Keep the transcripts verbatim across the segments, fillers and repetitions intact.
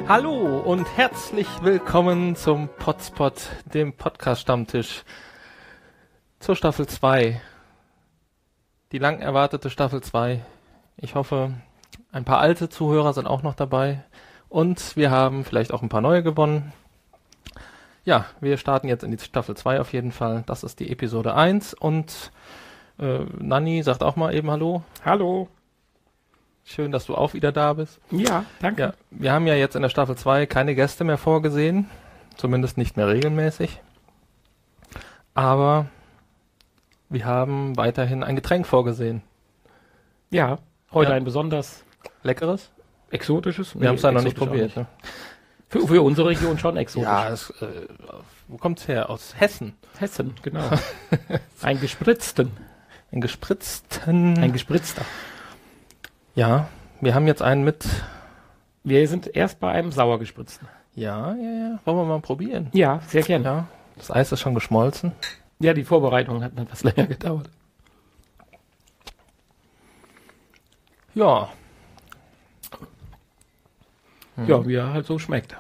Hallo und herzlich willkommen zum Potspot, dem Podcast-Stammtisch zur Staffel zwei. Die lang erwartete Staffel zwei. Ich hoffe, ein paar alte Zuhörer sind auch noch dabei und wir haben vielleicht auch ein paar neue gewonnen. Ja, wir starten jetzt in die Staffel zwei auf jeden Fall. Das ist die Episode eins und äh, Nanni sagt auch mal eben Hallo. Hallo. Schön, dass du auch wieder da bist. Ja, danke. Ja, wir haben ja jetzt in der Staffel zwei keine Gäste mehr vorgesehen, zumindest nicht mehr regelmäßig. Aber wir haben weiterhin ein Getränk vorgesehen. Ja, heute Ja. ein besonders Leckeres? exotisches. Wir haben es ja noch nicht exotisch probiert. auch Ne? Für, für unsere Region schon exotisch. Ja, es, äh, wo kommt's her? Aus Hessen. Hessen, genau. Ein gespritzten. Ein gespritzten. Ein gespritzter. ja, wir haben jetzt einen mit. Wir sind erst bei einem sauer gespritzten. Ja, ja, ja. Wollen wir mal probieren? Ja, sehr gerne. Ja, das Eis ist schon geschmolzen. Ja, die Vorbereitung hat etwas länger gedauert. Ja. Ja, wie er halt so schmeckt.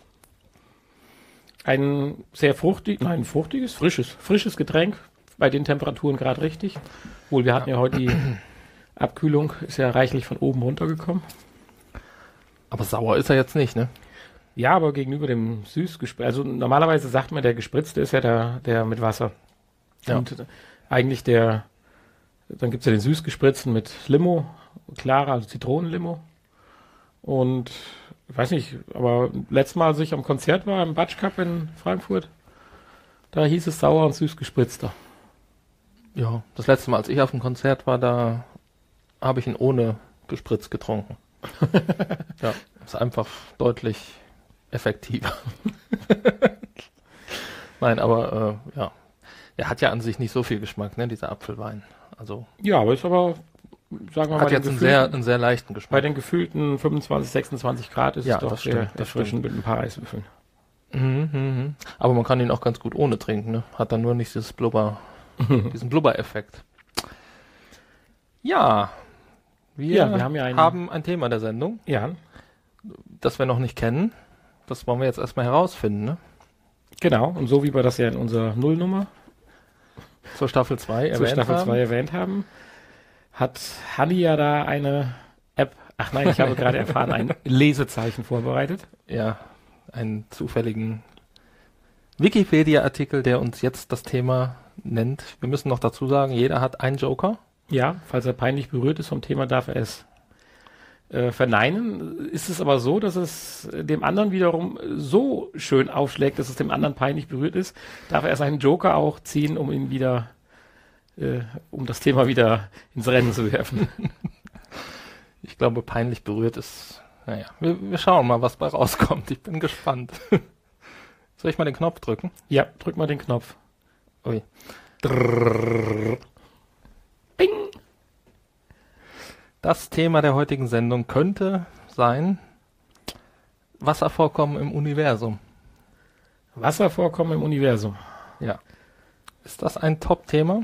Ein sehr fruchtig, nein, fruchtiges, frisches, frisches Getränk. Bei den Temperaturen gerade richtig. Wohl, wir hatten ja heute die Abkühlung, ist ja reichlich von oben runtergekommen. Aber sauer ist er jetzt nicht, ne? Ja, aber gegenüber dem Süßgespritzten, also normalerweise sagt man, der Gespritzte ist ja der, der mit Wasser. Ja. Und eigentlich der, dann gibt's ja den Süßgespritzten mit Limo, klarer, also Zitronenlimo. Und ich weiß nicht, aber letztes Mal, als ich am Konzert war, im Batsch Cup in Frankfurt, da hieß es sauer und süßgespritzter. Ja, das letzte Mal, als ich auf dem Konzert war, da habe ich ihn ohne gespritzt getrunken. Ja, ist einfach deutlich effektiver. Nein, aber äh, ja, er hat ja an sich nicht so viel Geschmack, ne, dieser Apfelwein. Also Ja, aber ist aber, sagen wir mal, hat jetzt einen sehr, einen sehr leichten bei Geschmack. den gefühlten fünfundzwanzig, sechsundzwanzig Grad ist Ja, es doch das sehr stimmt, das erfrischend mit ein paar Eiswürfeln. Mhm, mhm. Aber man kann ihn auch ganz gut ohne trinken, ne? Hat dann nur nicht dieses Blubber, diesen Blubber-Effekt. Ja, wir, Ja, wir haben ja einen- haben ein Thema der Sendung, Ja, das wir noch nicht kennen. Das wollen wir jetzt erstmal herausfinden, ne? genau. Und so wie wir das ja in unserer Nullnummer Zur Staffel zwei zur erwähnt Staffel haben. zwei erwähnt haben, hat Hanni ja da eine App, ach nein, ich habe gerade erfahren, ein Lesezeichen vorbereitet. Ja, einen zufälligen Wikipedia-Artikel, der uns jetzt das Thema nennt. Wir müssen noch dazu sagen, jeder hat einen Joker. Ja, falls er peinlich berührt ist vom Thema, darf er es äh, verneinen. Ist es aber so, dass es dem anderen wiederum so schön aufschlägt, dass es dem anderen peinlich berührt ist, darf er seinen Joker auch ziehen, um ihn wieder, äh, um das Thema wieder ins Rennen zu werfen. Ich glaube, peinlich berührt ist, naja, wir, wir schauen mal, was bei rauskommt. Ich bin gespannt. Soll ich mal den Knopf drücken? Ja, drück mal den Knopf. Ui. Bing! Das Thema der heutigen Sendung könnte sein Wasservorkommen im Universum. Wasservorkommen im Universum. Ja. Ist das ein Top-Thema?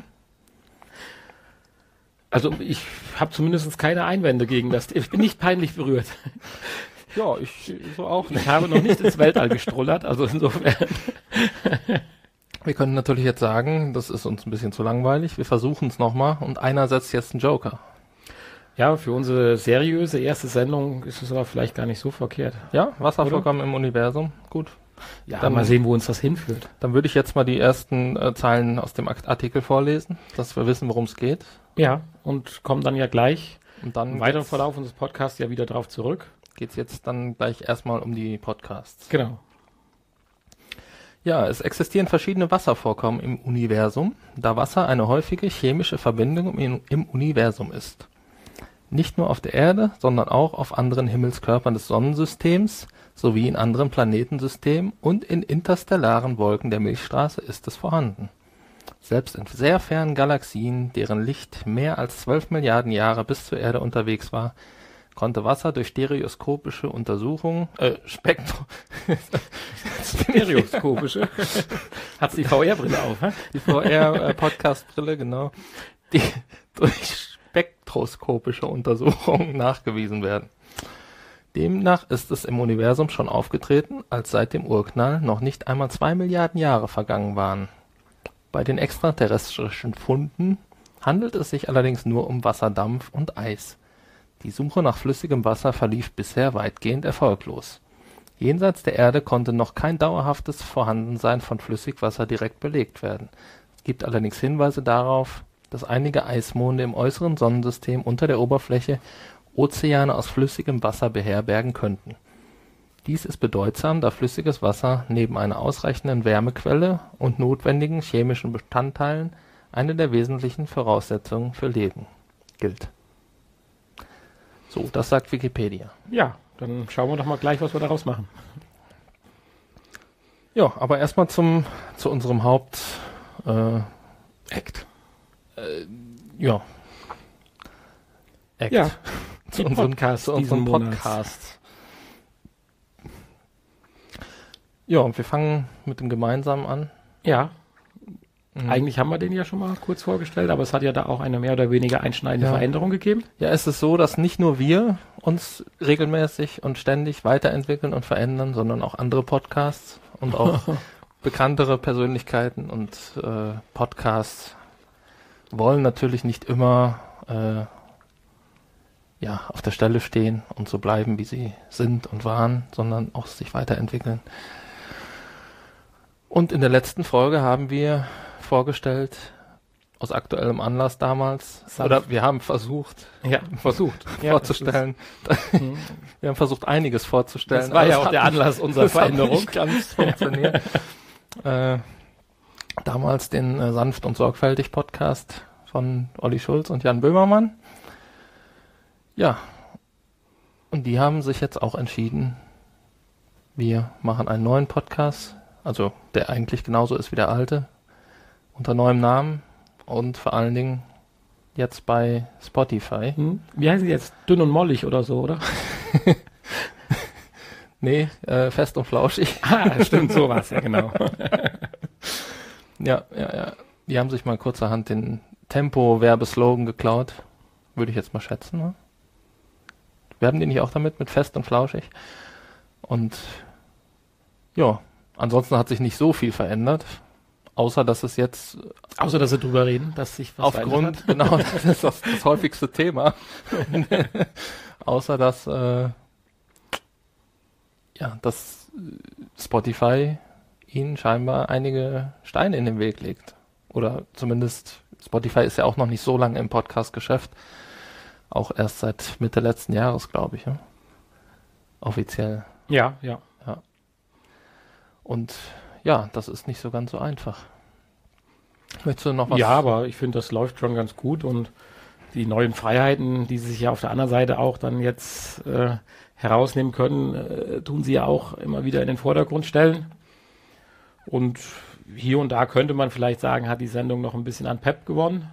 Also ich habe zumindest keine Einwände gegen das. Ich bin nicht peinlich berührt. Ja, ich so auch Ich habe noch nicht ins Weltall gestrullert, also insofern. Wir können natürlich jetzt sagen, das ist uns ein bisschen zu langweilig. Wir versuchen es nochmal und einer setzt jetzt einen Joker. Ja, für unsere seriöse erste Sendung ist es aber vielleicht gar nicht so verkehrt. Ja, Wasservorkommen im Universum. Gut. Ja, Dann- mal sehen, wo uns das hinführt. Dann würde ich jetzt mal die ersten äh, Zeilen aus dem Akt- Artikel vorlesen, dass wir wissen, worum es geht. Ja, und kommen dann ja gleich Und dann im weiteren geht's- Verlauf unseres Podcasts ja wieder drauf zurück. geht's jetzt dann gleich erstmal um die Podcasts. Genau. Ja, es existieren verschiedene Wasservorkommen im Universum, da Wasser eine häufige chemische Verbindung im, im Universum ist. Nicht nur auf der Erde, sondern auch auf anderen Himmelskörpern des Sonnensystems sowie in anderen Planetensystemen und in interstellaren Wolken der Milchstraße ist es vorhanden. Selbst in sehr fernen Galaxien, deren Licht mehr als zwölf Milliarden Jahre bis zur Erde unterwegs war, konnte Wasser durch stereoskopische Untersuchungen, äh, Spektro... Stereoskopische. Hat's die V R-Brille auf, hä? Die V R-Podcast-Brille, genau, die durch spektroskopische Untersuchungen nachgewiesen werden. Demnach ist es im Universum schon aufgetreten, als seit dem Urknall noch nicht einmal zwei Milliarden Jahre vergangen waren. Bei den extraterrestrischen Funden handelt es sich allerdings nur um Wasserdampf und Eis. Die Suche nach flüssigem Wasser verlief bisher weitgehend erfolglos. Jenseits der Erde konnte noch kein dauerhaftes Vorhandensein von Flüssigwasser direkt belegt werden. Es gibt allerdings Hinweise darauf, dass einige Eismonde im äußeren Sonnensystem unter der Oberfläche Ozeane aus flüssigem Wasser beherbergen könnten. Dies ist bedeutsam, da flüssiges Wasser neben einer ausreichenden Wärmequelle und notwendigen chemischen Bestandteilen eine der wesentlichen Voraussetzungen für Leben gilt. So, das sagt Wikipedia. Ja, dann schauen wir doch mal gleich, was wir daraus machen. Ja, aber erstmal zum zu unserem Haupt äh, Act. Äh, ja. Act. Ja, zu die unserem, Podcast zu unserem diesen Monats. Podcast. Ja, und wir fangen mit dem Gemeinsamen an. Ja, Mhm. eigentlich haben wir den ja schon mal kurz vorgestellt, aber es hat ja da auch eine mehr oder weniger einschneidende Ja. Veränderung gegeben. Ja, es ist so, dass nicht nur wir uns regelmäßig und ständig weiterentwickeln und verändern, sondern auch andere Podcasts und auch bekanntere Persönlichkeiten und äh, Podcasts wollen natürlich nicht immer äh, ja, auf der Stelle stehen und so bleiben, wie sie sind und waren, sondern auch sich weiterentwickeln. Und in der letzten Folge haben wir vorgestellt, aus aktuellem Anlass damals, Sanft. oder wir haben versucht, Ja, versucht. vorzustellen. Mhm. Wir haben versucht, einiges vorzustellen. Das war aber ja es auch hat der nicht- Anlass unserer das hat Veränderung. nicht ganz funktioniert. äh, damals den äh, Sanft und Sorgfältig Podcast von Olli Schulz und Jan Böhmermann. Ja. Und die haben sich jetzt auch entschieden, wir machen einen neuen Podcast, also der eigentlich genauso ist wie der alte, unter neuem Namen und vor allen Dingen jetzt bei Spotify. Hm? Wie heißen die jetzt? Dünn und mollig oder so, oder? Nee, äh, fest und flauschig. Ah, stimmt, so war's ja, genau. Ja, ja, ja. Die haben sich mal kurzerhand den Tempo-Werbeslogan geklaut. Würde ich jetzt mal schätzen, ne? Werben die nicht auch damit, mit fest und flauschig? Und ja, ansonsten hat sich nicht so viel verändert. Außer, dass es jetzt Außer, dass sie drüber reden, dass sich was verändert aufgrund, hat. genau, das ist das, das häufigste Thema. Außer, dass, äh, ja, dass Spotify ihnen scheinbar einige Steine in den Weg legt. Oder zumindest, Spotify ist ja auch noch nicht so lange im Podcast-Geschäft. Auch erst seit Mitte letzten Jahres, glaube ich, ja? Offiziell. Ja, ja. Und ja, das ist nicht so ganz so einfach. Möchtest du noch was? Ja, aber ich finde, das läuft schon ganz gut und die neuen Freiheiten, die sie sich ja auf der anderen Seite auch dann jetzt äh, herausnehmen können, äh, tun sie ja auch immer wieder in den Vordergrund stellen. Und hier und da könnte man vielleicht sagen, hat die Sendung noch ein bisschen an Pep gewonnen.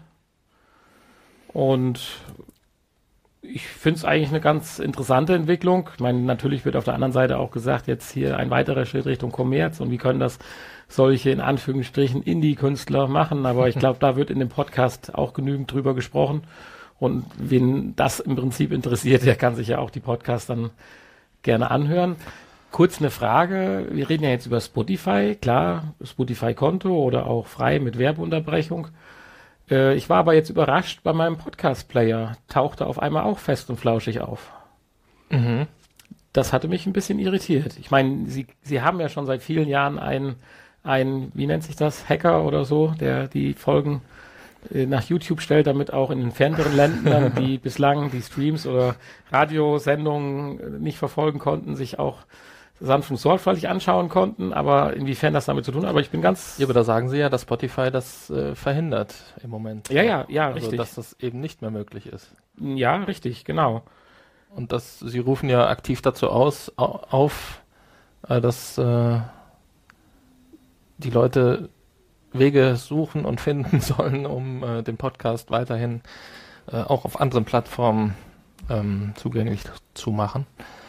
Und ich finde es eigentlich eine ganz interessante Entwicklung. Ich meine, natürlich wird auf der anderen Seite auch gesagt, jetzt hier ein weiterer Schritt Richtung Kommerz und wie können das solche in Anführungsstrichen Indie-Künstler machen. Aber ich glaube, da wird in dem Podcast auch genügend drüber gesprochen. Und wen das im Prinzip interessiert, der kann sich ja auch die Podcasts dann gerne anhören. Kurz eine Frage. Wir reden ja jetzt über Spotify. Klar, Spotify-Konto oder auch frei mit Werbeunterbrechung. Ich war aber jetzt überrascht, bei meinem Podcast-Player tauchte auf einmal auch fest und flauschig auf. Mhm. Das hatte mich ein bisschen irritiert. Ich meine, Sie, Sie haben ja schon seit vielen Jahren einen, einen, wie nennt sich das, Hacker oder so, der die Folgen äh, nach YouTube stellt, damit auch in den fernteren Ländern, die bislang die Streams oder Radiosendungen äh, nicht verfolgen konnten, sich auch sanft und sorgfältig anschauen konnten, aber inwiefern das damit zu tun hat, aber ich bin ganz... Ja, aber da sagen sie ja, dass Spotify das äh, verhindert im Moment. Ja, ja, ja, also, richtig. dass das eben nicht mehr möglich ist. Ja, richtig, genau. Und das, sie rufen ja aktiv dazu aus, au, auf, äh, dass äh, die Leute Wege suchen und finden sollen, um äh, den Podcast weiterhin äh, auch auf anderen Plattformen ähm, zugänglich zu machen.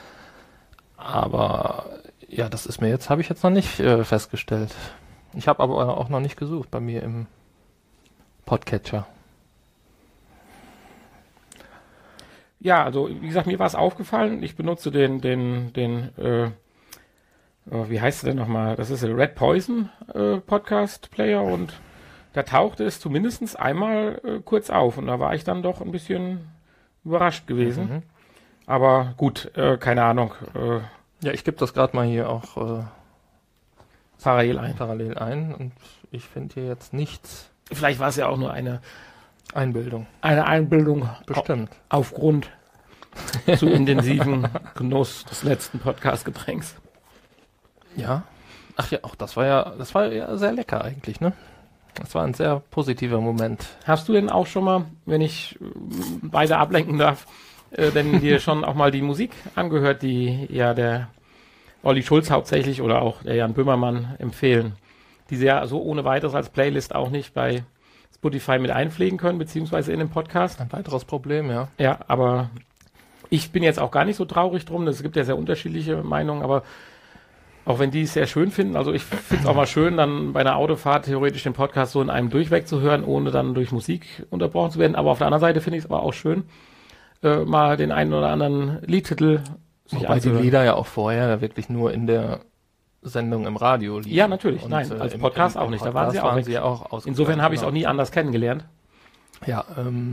Aber ja, das ist mir jetzt, habe ich jetzt noch nicht äh, festgestellt. Ich habe aber auch noch nicht gesucht bei mir im Podcatcher. ja, also wie gesagt, mir war es aufgefallen. Ich benutze den, den, den, äh, oh, wie heißt der denn nochmal? Das ist der Red Poison äh, Podcast Player und da tauchte es zumindest einmal äh, kurz auf und da war ich dann doch ein bisschen überrascht gewesen. Mhm. Aber gut, äh, keine Ahnung. Äh, Ja, ich gebe das gerade mal hier auch äh, parallel ein. parallel ein und ich finde hier jetzt nichts. Vielleicht war es ja auch nur eine, Einbildung. eine Einbildung Bestimmt. au- aufgrund zu intensiven Genuss des letzten Podcast-Getränks. Ja. Ach ja, auch das war ja, das war ja sehr lecker eigentlich, ne? Das war ein sehr positiver Moment. Hast du denn auch schon mal, wenn ich äh, beide ablenken darf, äh, denn dir schon auch mal die Musik angehört, die ja der Olli Schulz hauptsächlich oder auch der Jan Böhmermann empfehlen, die sie ja so ohne weiteres als Playlist auch nicht bei Spotify mit einpflegen können, beziehungsweise in dem Podcast? Ein weiteres Problem, ja. Ja, aber ich bin jetzt auch gar nicht so traurig drum. Es gibt ja sehr unterschiedliche Meinungen, aber auch wenn die es sehr schön finden, also ich finde es auch mal schön, dann bei einer Autofahrt theoretisch den Podcast so in einem Durchweg zu hören, ohne dann durch Musik unterbrochen zu werden. Aber auf der anderen Seite finde ich es aber auch schön, äh, mal den einen oder anderen Liedtitel sich Wobei die anzuhören. Lieder ja auch vorher wirklich nur in der Sendung im Radio liefen. Ja, natürlich. Und, Nein, äh, als im- Podcast im- im auch nicht. Da Podcast waren sie auch weg. sie ja auch ausgestrahlt, Insofern habe ich es genau. auch nie anders kennengelernt. Ja, ähm,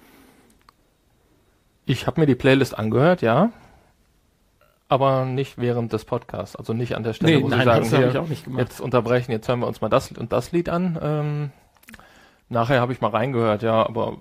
ich habe mir die Playlist angehört, ja, aber nicht während des Podcasts, also nicht an der Stelle, Nee, wo nein, sie sagen, das habe hier, ich auch nicht gemacht. jetzt unterbrechen, jetzt hören wir uns mal das und das Lied an. Ähm, nachher habe ich mal reingehört, ja, aber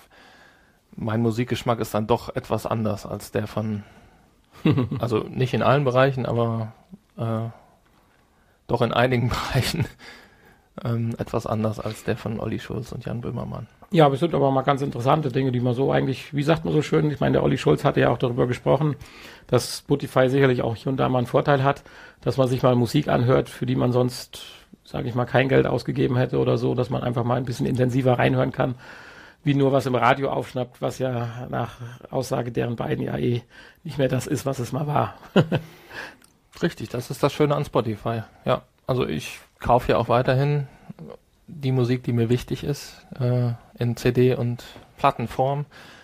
mein Musikgeschmack ist dann doch etwas anders als der von, also nicht in allen Bereichen, aber äh, doch in einigen Bereichen ähm, etwas anders als der von Olli Schulz und Jan Böhmermann. Ja, aber es sind aber mal ganz interessante Dinge, die man so eigentlich, wie sagt man so schön, ich meine, der Olli Schulz hatte ja auch darüber gesprochen, dass Spotify sicherlich auch hier und da mal einen Vorteil hat, dass man sich mal Musik anhört, für die man sonst, sage ich mal, kein Geld ausgegeben hätte oder so, dass man einfach mal ein bisschen intensiver reinhören kann, wie nur was im Radio aufschnappt, was ja nach Aussage deren beiden ja eh nicht mehr das ist, was es mal war. Richtig, das ist das Schöne an Spotify. Ja, also ich kaufe ja auch weiterhin die Musik, die mir wichtig ist, äh, in C D und Plattenform.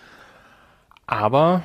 Aber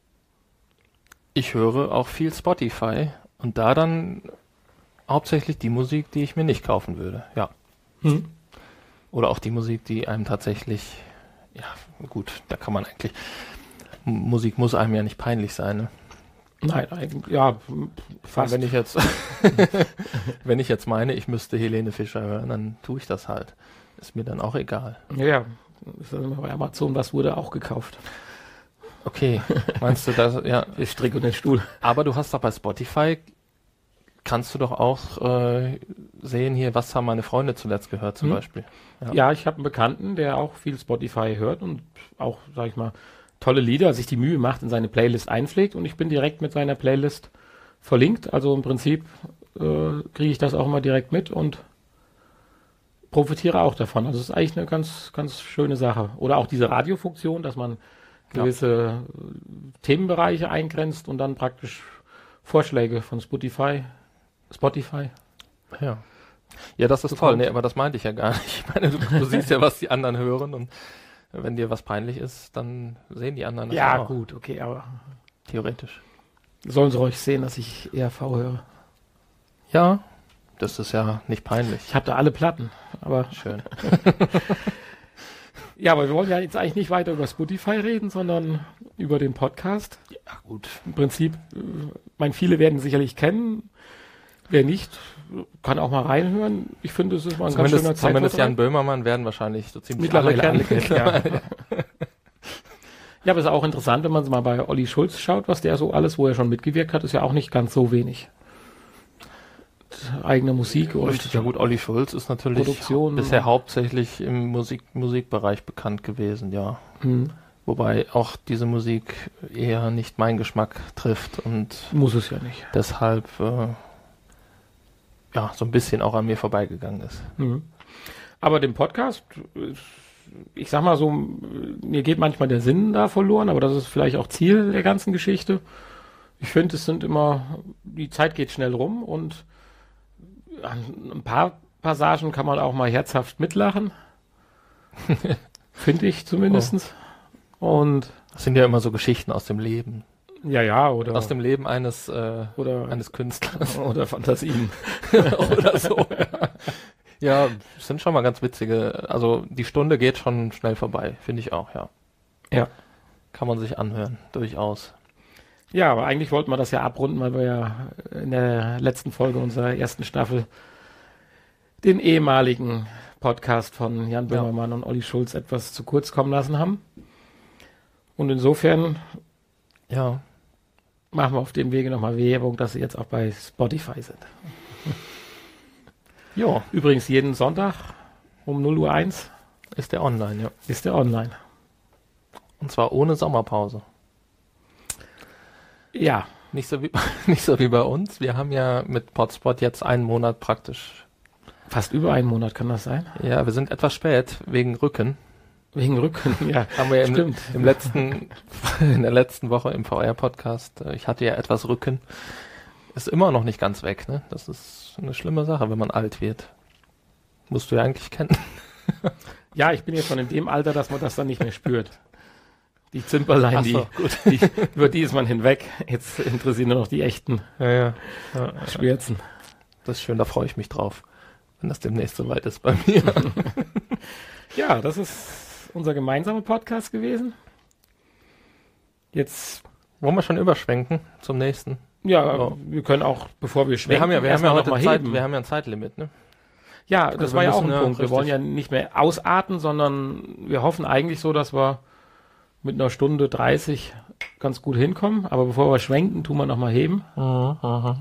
ich höre auch viel Spotify und da dann hauptsächlich die Musik, die ich mir nicht kaufen würde. Ja. Hm. Oder auch die Musik, die einem tatsächlich, ja gut, da kann man eigentlich, M- Musik muss einem ja nicht peinlich sein, ne? Nein, eigentlich, ja, fast. Wenn ich jetzt, wenn ich jetzt meine, ich müsste Helene Fischer hören, dann tue ich das halt. Ist mir dann auch egal. Ja, ja, ist dann immer bei Amazon, was wurde auch gekauft? Okay, meinst du das? Ja, Der Strick und der Stuhl. aber du hast doch bei Spotify, kannst du doch auch äh, sehen hier, was haben meine Freunde zuletzt gehört zum Hm. Beispiel. Ja. Ja, ich habe einen Bekannten, der auch viel Spotify hört und auch, sag ich mal, tolle Lieder, sich die Mühe macht, in seine Playlist einpflegt und ich bin direkt mit seiner Playlist verlinkt. Also im Prinzip äh, kriege ich das auch immer direkt mit und profitiere auch davon. Also es ist eigentlich eine ganz, ganz schöne Sache. Oder auch diese Radiofunktion, dass man Ja. gewisse äh, Themenbereiche eingrenzt und dann praktisch Vorschläge von Spotify, Spotify. Ja. Ja, das ist So toll. kommt. Nee, aber das meinte ich ja gar nicht. Ich meine, du, du siehst ja, was die anderen hören und wenn dir was peinlich ist, dann sehen die anderen das Ja, auch. gut, okay, aber Theoretisch. sollen sie ruhig sehen, dass ich E R V höre. Ja, das ist ja nicht peinlich. Ich habe da alle Platten, aber Schön. ja, aber wir wollen ja jetzt eigentlich nicht weiter über Spotify reden, sondern über den Podcast. Ja, gut. Im Prinzip, äh, mein viele werden sicherlich kennen. Wer nicht, kann auch mal reinhören. Ich finde, es ist mal ein ganz schöner Zumindest, zumindest Jan Zeitvertreib. Böhmermann werden wahrscheinlich so ziemlich Mittlerweile alle kennen. kennen. Ja. Ja, aber es ist auch interessant, wenn man mal bei Olli Schulz schaut, was der so alles, wo er schon mitgewirkt hat, ist ja auch nicht ganz so wenig. Eigene Musik und Richtig, ja gut, Olli Schulz ist natürlich Produktion. bisher hauptsächlich im Musik, Musikbereich bekannt gewesen, ja. Hm, Wobei auch diese Musik eher nicht meinen Geschmack trifft und muss es ja nicht. deshalb äh, ja so ein bisschen auch an mir vorbeigegangen ist. Mhm. Aber dem Podcast, äh, ich sag mal so, mir geht manchmal der Sinn da verloren, aber das ist vielleicht auch Ziel der ganzen Geschichte. Ich finde, es sind immer, die Zeit geht schnell rum und an ein paar Passagen kann man auch mal herzhaft mitlachen. Finde ich zumindestens. Und Das sind ja immer so Geschichten aus dem Leben. ja, ja, oder Aus dem Leben eines, äh, oder eines Künstlers. oder Fantasien. Oder so. Ja, es sind schon mal ganz witzige. Also die Stunde geht schon schnell vorbei, finde ich auch, ja. Ja. Kann man sich anhören, durchaus. Ja, aber eigentlich wollten wir das ja abrunden, weil wir ja in der letzten Folge unserer ersten Staffel den ehemaligen Podcast von Jan Böhmermann ja. und Olli Schulz etwas zu kurz kommen lassen haben. Und insofern ja. machen wir auf dem Wege nochmal Werbung, dass sie jetzt auch bei Spotify sind. Ja. Übrigens jeden Sonntag um null Uhr eins ist der online, ja. Ist der online. Und zwar ohne Sommerpause. Ja. Nicht so wie, nicht so wie bei uns. Wir haben ja mit Podspot jetzt einen Monat praktisch. Fast über einen Monat kann das sein? Ja, wir sind etwas spät wegen Rücken. Wegen Rücken, ja. Haben wir im, im letzten, in der letzten Woche im V R-Podcast, ich hatte ja etwas Rücken. Ist immer noch nicht ganz weg, ne? Das ist eine schlimme Sache, wenn man alt wird. Musst du ja eigentlich kennen. Ja, ich bin jetzt schon in dem Alter, dass man das dann nicht mehr spürt. Die Zimperlein, so, die, die, über die ist man hinweg. Jetzt interessieren nur noch die echten ja, ja. Ja, Schmerzen. Das ist schön, da freue ich mich drauf, wenn das demnächst soweit ist bei mir. Ja, das ist unser gemeinsamer Podcast gewesen. Jetzt wollen wir schon überschwenken zum nächsten. Ja, oh. wir können auch, bevor wir schwenken, wir haben ja, wir haben ja heute mal Zeit, heben. wir haben ja ein Zeitlimit, ne? Ja, das also war ja müssen, auch ein ja, Punkt. Wir richtig. wollen ja nicht mehr ausarten, sondern wir hoffen eigentlich so, dass wir mit einer Stunde dreißig ganz gut hinkommen. Aber bevor wir schwenken, tun wir nochmal heben. Mhm, mhm.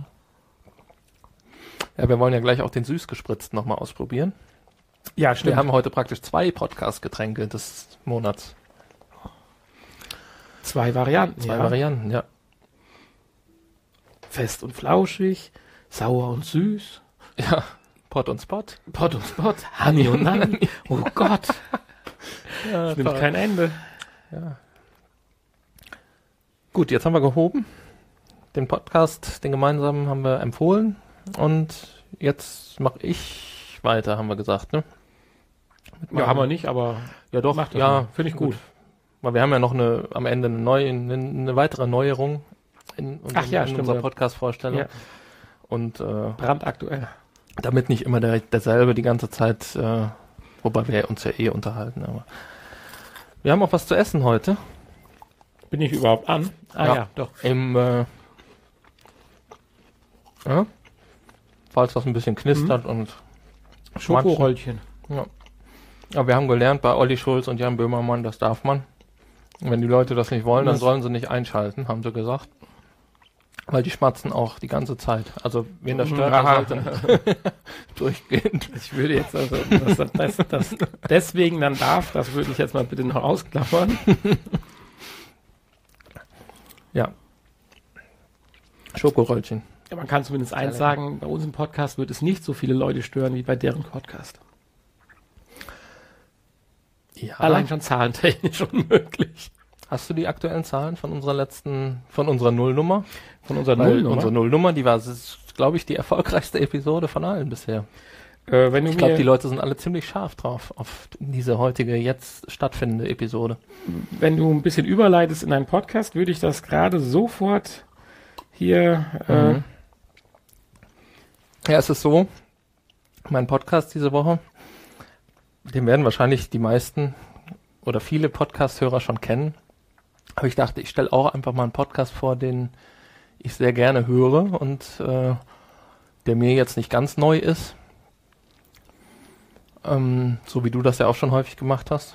Ja, wir wollen ja gleich auch den Süßgespritzten nochmal ausprobieren. Ja, stimmt. Wir haben heute praktisch zwei Podcast-Getränke des Monats. Zwei Varianten, Zwei ja. Varianten, ja. Fest und flauschig, sauer und süß. Ja, Pot und Spot. Pot und Spot, Honey und Nanny. Oh Gott. Ja, das nimmt kein Ende. Ja. Gut, jetzt haben wir gehoben. Den Podcast, den gemeinsamen, haben wir empfohlen. Und jetzt mache ich weiter, haben wir gesagt, ne? Ja, haben wir nicht, aber ja doch, macht das ja, finde ich gut. gut. Weil wir haben ja noch eine am Ende eine neue, eine, eine weitere Neuerung in, unserem, Ach ja, in stimmt, unserer ja. Podcast-Vorstellung. Ja. Und äh, brandaktuell. damit nicht immer der, derselbe die ganze Zeit, äh, wobei wir uns ja eh unterhalten. Aber wir haben auch was zu essen heute. Bin ich überhaupt an? Ah ja, ja doch. Im äh, ja, falls das ein bisschen knistert mhm. und Schokoröllchen. Ja. Aber wir haben gelernt bei Olli Schulz und Jan Böhmermann, das darf man. Und wenn die Leute das nicht wollen, dann das sollen sie nicht einschalten, haben sie gesagt. Weil die schmatzen auch die ganze Zeit. Also wen das stört, der sollte durchgehend. Ich würde jetzt also, dass das, das, das deswegen dann darf, das würde ich jetzt mal bitte noch ausklappern. Ja. Schokoröllchen. Ja, man kann zumindest eins sagen, bei uns im Podcast wird es nicht so viele Leute stören wie bei deren Podcast. Ja. Allein schon zahlentechnisch unmöglich. Hast du die aktuellen Zahlen von unserer letzten, von unserer Nullnummer? Von unserer Weil Nullnummer? Unsere Nullnummer, die war, glaube ich, die erfolgreichste Episode von allen bisher. Äh, wenn du ich glaube, die Leute sind alle ziemlich scharf drauf, auf diese heutige, jetzt stattfindende Episode. Wenn du ein bisschen überleitest in deinen Podcast, würde ich das gerade sofort hier... Äh, mhm. Ja, es ist so, mein Podcast diese Woche, den werden wahrscheinlich die meisten oder viele Podcast-Hörer schon kennen. Aber ich dachte, ich stelle auch einfach mal einen Podcast vor, den ich sehr gerne höre und äh, der mir jetzt nicht ganz neu ist. Ähm, so wie du das ja auch schon häufig gemacht hast.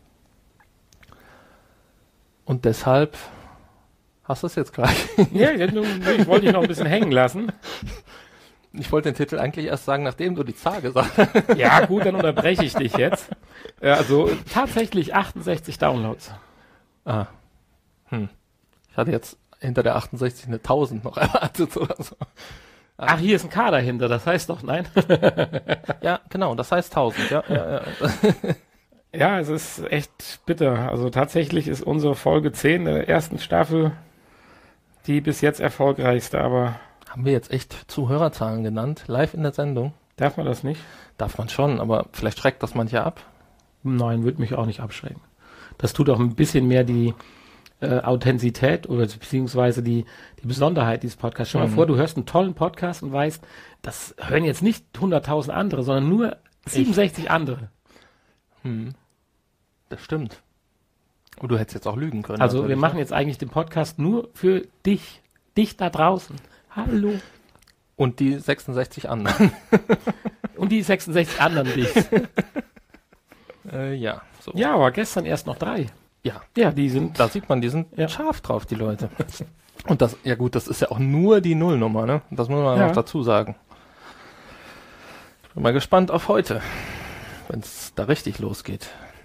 Und deshalb hast du es jetzt gleich. Ja, ich wollte dich noch ein bisschen hängen lassen. Ich wollte den Titel eigentlich erst sagen, nachdem du die Zahl gesagt hast. Ja gut, dann unterbreche ich dich jetzt. Also tatsächlich achtundsechzig Downloads. Ah. Hm. Ich hatte jetzt hinter der achtundsechzig eine tausend noch erwartet oder so. Ach, hier ist ein K dahinter, das heißt doch, nein? Ja, genau, das heißt tausend, ja. Ja, ja. Ja, es ist echt bitter. Also tatsächlich ist unsere Folge zehn der ersten Staffel die bis jetzt erfolgreichste, aber... Haben wir jetzt echt Zuhörerzahlen genannt, live in der Sendung? Darf man das nicht? Darf man schon, aber vielleicht schreckt das manche ab. Nein, würde mich auch nicht abschrecken. Das tut auch ein bisschen mehr die äh, Authentizität oder beziehungsweise die, die Besonderheit dieses Podcasts. Stell dir Mhm. mal vor, du hörst einen tollen Podcast und weißt, das hören jetzt nicht hunderttausend andere, sondern nur siebenundsechzig andere. Hm. Das stimmt. Und du hättest jetzt auch lügen können. Also wir natürlich, machen ne? jetzt eigentlich den Podcast nur für dich. Dich da draußen. Hallo. Und die sechsundsechzig anderen. Und die sechsundsechzig anderen dich. äh, ja, so. Ja, aber gestern erst noch drei. Ja, Ja, die sind... da sieht man, die sind Ja. scharf drauf, die Leute. Und das, ja gut, das ist ja auch nur die Nullnummer, ne? Das muss man Ja. noch dazu sagen. Ich bin mal gespannt auf heute, wenn es da richtig losgeht.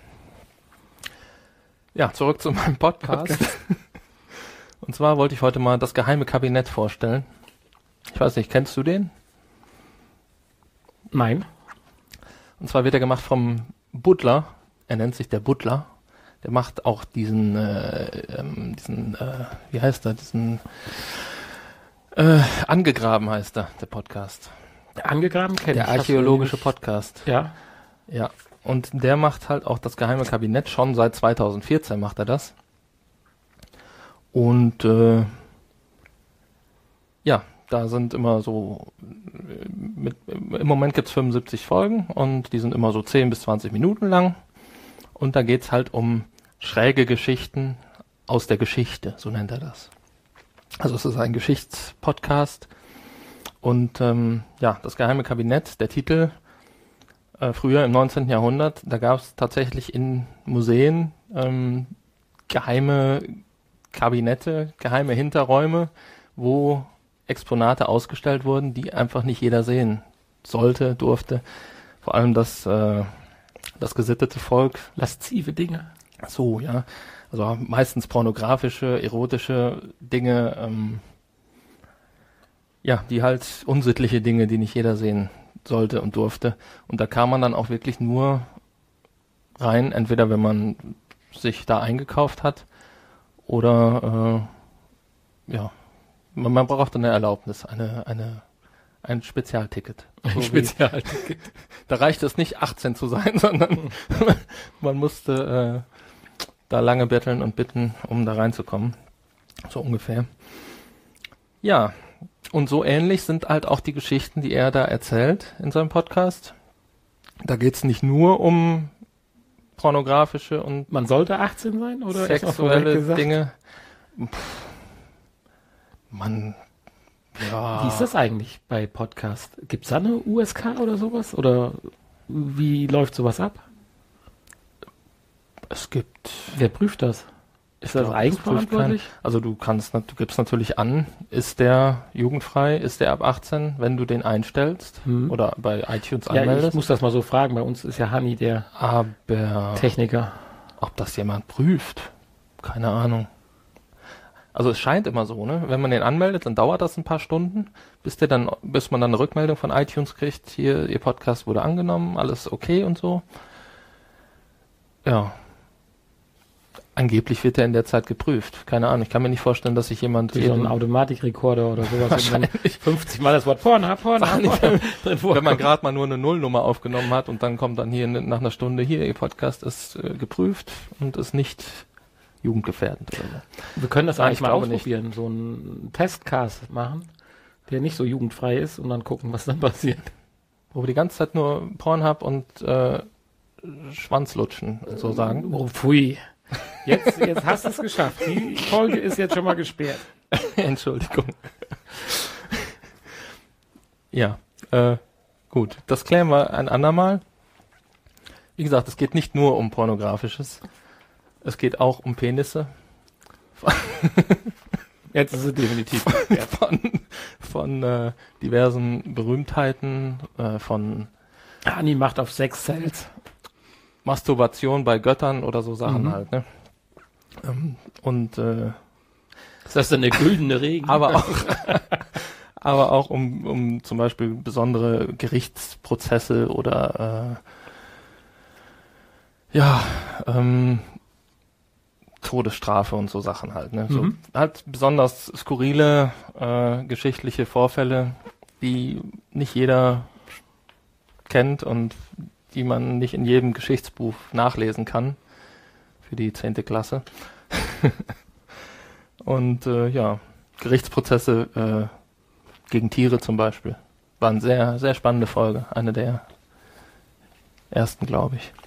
Ja, zurück zu meinem Podcast. Und zwar wollte ich heute mal das geheime Kabinett vorstellen. Ich weiß nicht, kennst du den? Nein. Und zwar wird er gemacht vom Butler. Er nennt sich der Butler. Der macht auch diesen, äh, ähm, diesen, äh, wie heißt er, diesen, äh, Angegraben heißt er, der Podcast. Angegraben kenne ich. Der Hast du archäologische nämlich- Podcast. Ja. Ja. Und der macht halt auch das geheime Kabinett. Schon seit zweitausendvierzehn macht er das. Und, äh, ja, da sind immer so, äh, mit, im Moment gibt's fünfundsiebzig Folgen und die sind immer so zehn bis zwanzig Minuten lang. Und da geht's halt um schräge Geschichten aus der Geschichte, so nennt er das. Also es ist ein Geschichtspodcast. Und ähm, ja, das geheime Kabinett, der Titel, äh, früher im neunzehnten Jahrhundert, da gab es tatsächlich in Museen ähm, geheime Kabinette, geheime Hinterräume, wo Exponate ausgestellt wurden, die einfach nicht jeder sehen sollte, durfte. Vor allem das, äh, das gesittete Volk. Laszive Dinge. So, ja. Also meistens pornografische, erotische Dinge, ähm, ja, die halt unsittliche Dinge, die nicht jeder sehen sollte und durfte. Und da kam man dann auch wirklich nur rein, entweder wenn man sich da eingekauft hat oder äh, ja, man, man brauchte eine Erlaubnis, eine, eine, ein Spezialticket. So wie- Spezialticket. Da reicht es nicht achtzehn zu sein, sondern man musste äh, da lange betteln und bitten, um da reinzukommen. So ungefähr. Ja, und so ähnlich sind halt auch die Geschichten, die er da erzählt in seinem Podcast. Da geht's nicht nur um pornografische und Man sollte achtzehn sein, oder? Erst mal vorweg sexuelle gesagt? Dinge. Pff, man, ja. Wie ist das eigentlich bei Podcast? Gibt's da eine U S K oder sowas? Oder wie läuft sowas ab? Es gibt. Wer prüft das? Ist das glaub, eigenverantwortlich? prüft kein- Also du kannst, nat- du gibst natürlich an, ist der jugendfrei, ist der ab achtzehn, wenn du den einstellst Hm. oder bei iTunes Ja, ich anmeldest. muss das mal so fragen. Bei uns ist ja Hanni der Aber Techniker. ob das jemand prüft, keine Ahnung. Also es scheint immer so, ne? Wenn man den anmeldet, dann dauert das ein paar Stunden, bis der dann, bis man dann eine Rückmeldung von iTunes kriegt, hier, Ihr Podcast wurde angenommen, alles okay und so. Ja. Angeblich wird er in der Zeit geprüft. Keine Ahnung, ich kann mir nicht vorstellen, dass sich jemand Wie so ein jeden- Automatikrekorder oder sowas. Wahrscheinlich. Und dann fünfzig Mal das Wort Pornhub, Pornhub, Wahrscheinlich. Pornhub drin wenn vorkommt. man gerade mal nur eine Nullnummer aufgenommen hat und dann kommt dann hier ne- nach einer Stunde, hier, Ihr Podcast ist äh, geprüft und ist nicht jugendgefährdend oder so. Wir können das Nein, eigentlich ich mal glaube nicht. ausprobieren, so einen Testcast machen, der nicht so jugendfrei ist und dann gucken, was dann passiert. Wo wir die ganze Zeit nur Pornhub und äh, Schwanzlutschen so sagen. Oh, pfui. Jetzt, jetzt hast du es geschafft. Die Folge ist jetzt schon mal gesperrt. Entschuldigung. Ja, äh, gut. Das klären wir ein andermal. Wie gesagt, es geht nicht nur um Pornografisches. Es geht auch um Penisse. Jetzt ist es definitiv gesperrt. Von, von äh, diversen Berühmtheiten, äh, von Hanni macht auf Sex Cells. Masturbation bei Göttern oder so Sachen Mhm. halt, ne? Ähm, und äh, Ist das denn der güldene Regen? aber auch aber auch um, um zum Beispiel besondere Gerichtsprozesse oder äh, ja, ähm, Todesstrafe und so Sachen halt, ne? So, Mhm. halt besonders skurrile äh, geschichtliche Vorfälle, die nicht jeder kennt und die man nicht in jedem Geschichtsbuch nachlesen kann. für die zehnte Klasse. Und äh, ja, Gerichtsprozesse äh, gegen Tiere zum Beispiel. War eine sehr, sehr spannende Folge. Eine der ersten, glaube ich.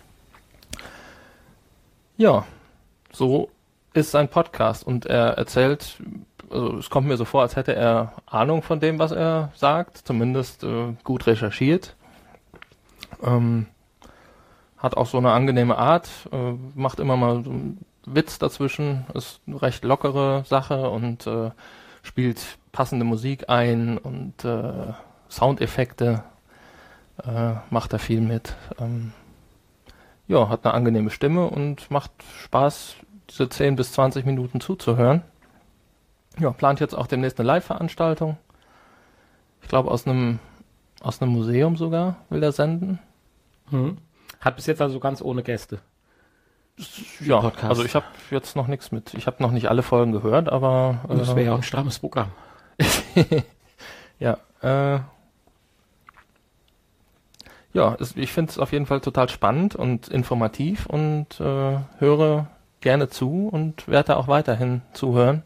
Ja, so ist sein Podcast und er erzählt, also es kommt mir so vor, als hätte er Ahnung von dem, was er sagt, zumindest äh, gut recherchiert. Ähm, hat auch so eine angenehme Art, äh, macht immer mal so einen Witz dazwischen, ist eine recht lockere Sache und äh, spielt passende Musik ein und äh, Soundeffekte äh, macht er viel mit. Ähm, ja, hat eine angenehme Stimme und macht Spaß, diese zehn bis zwanzig Minuten zuzuhören. Ja, plant jetzt auch demnächst eine Live-Veranstaltung. Ich glaube, aus einem aus einem Museum sogar will er senden. Hm. Hat bis jetzt also ganz ohne Gäste. Ja, Podcast. also ich habe jetzt noch nichts mit. Ich habe noch nicht alle Folgen gehört, aber... Und das äh, wäre ja auch ein strammes Programm. ja, äh... Ja, es, ich finde es auf jeden Fall total spannend und informativ und äh, höre gerne zu und werde auch weiterhin zuhören.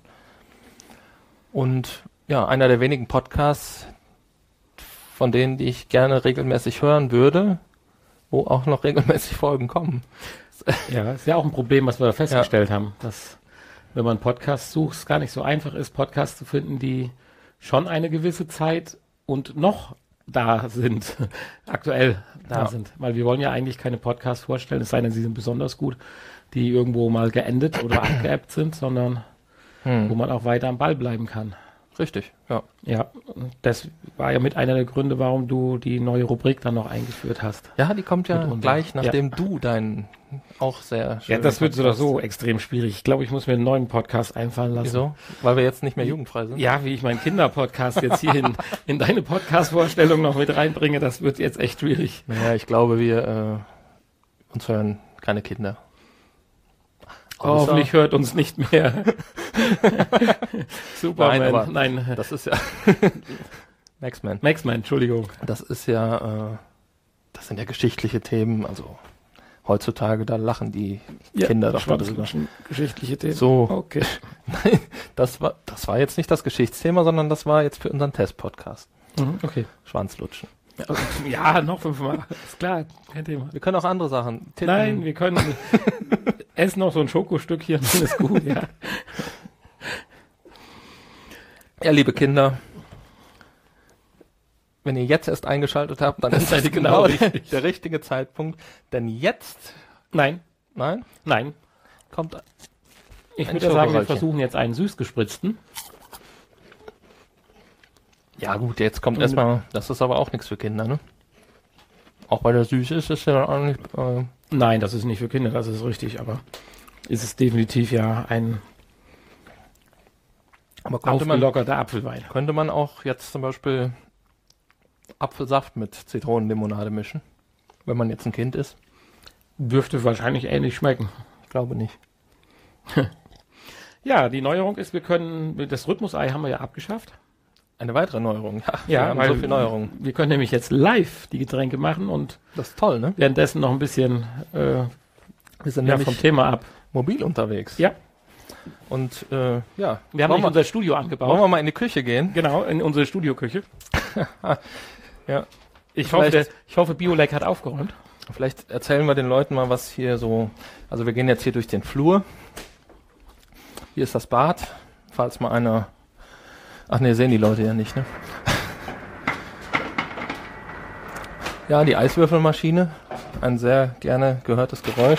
Und ja, einer der wenigen Podcasts, von denen, die ich gerne regelmäßig hören würde, wo auch noch regelmäßig Folgen kommen. Ja, ist ja auch ein Problem, was wir festgestellt ja. haben, dass wenn man Podcasts sucht, es gar nicht so einfach ist, Podcasts zu finden, die schon eine gewisse Zeit und noch da sind, aktuell da ja. sind. Weil wir wollen ja eigentlich keine Podcasts vorstellen, es sei denn, sie sind besonders gut, die irgendwo mal geendet oder abgeappt sind, sondern hm. wo man auch weiter am Ball bleiben kann. Richtig, ja. Ja, das war ja mit einer der Gründe, warum du die neue Rubrik dann noch eingeführt hast. Ja, die kommt ja gleich, nachdem ja. du deinen auch sehr schön. Ja, das wird so oder so extrem schwierig. Ich glaube, ich muss mir einen neuen Podcast einfallen lassen. Wieso? Weil wir jetzt nicht mehr jugendfrei sind? Ja, wie ich meinen Kinderpodcast jetzt hier in, in deine Podcast-Vorstellung noch mit reinbringe, das wird jetzt echt schwierig. Naja, ich glaube, wir äh, uns hören keine Kinder. Oh, hoffentlich hört uns nicht mehr. Superman. Nein, aber Nein, das ist ja Maxman. Maxman, Entschuldigung. Das ist ja, äh, das sind ja geschichtliche Themen. Also heutzutage, da lachen die ja, Kinder doch darüber. Geschichtliche Themen. So. Okay. Nein, das war, das war jetzt nicht das Geschichtsthema, sondern das war jetzt für unseren Test-Podcast. Mhm, okay. Schwanzlutschen. Ja, noch fünfmal. Ist klar, kein Thema. Wir können auch andere Sachen. Titten. Nein, wir können essen noch so ein Schokostückchen, dann ist gut, ja. Ja, liebe Kinder, wenn ihr jetzt erst eingeschaltet habt, dann ist das genau der, der richtige Zeitpunkt. Denn jetzt... Nein. Nein? Nein. Kommt Ich würde sagen, wir versuchen jetzt einen süß gespritzten. Ja gut, jetzt kommt erstmal, das ist aber auch nichts für Kinder, ne? Auch weil der süß ist, ist ja auch nicht... Äh Nein, das ist nicht für Kinder, das ist richtig, aber ist es definitiv ja ein aber könnte man, aufgelockerter Apfelwein. Könnte man auch jetzt zum Beispiel Apfelsaft mit Zitronenlimonade mischen, wenn man jetzt ein Kind ist? Dürfte wahrscheinlich ähnlich schmecken. Ich glaube nicht. Ja, die Neuerung ist, wir können, das Rhythmusei haben wir ja abgeschafft. Eine weitere Neuerung, ja. Ja, wir haben weil so viele Neuerungen. Wir können nämlich jetzt live die Getränke machen und das ist toll, ne? Währenddessen noch ein bisschen äh, wir sind ja, vom Thema ab. Mobil unterwegs. Ja. Und äh, ja, wir haben unser Studio angebaut. Wollen wir mal in die Küche gehen? Genau, in unsere Studioküche. Ja. Ich hoffe, der, ich hoffe, Biolek hat aufgeräumt. Vielleicht erzählen wir den Leuten mal, was hier so... Also wir gehen jetzt hier durch den Flur. Hier ist das Bad, falls mal einer... Ach ne, sehen die Leute ja nicht, ne? Ja, die Eiswürfelmaschine. Ein sehr gerne gehörtes Geräusch.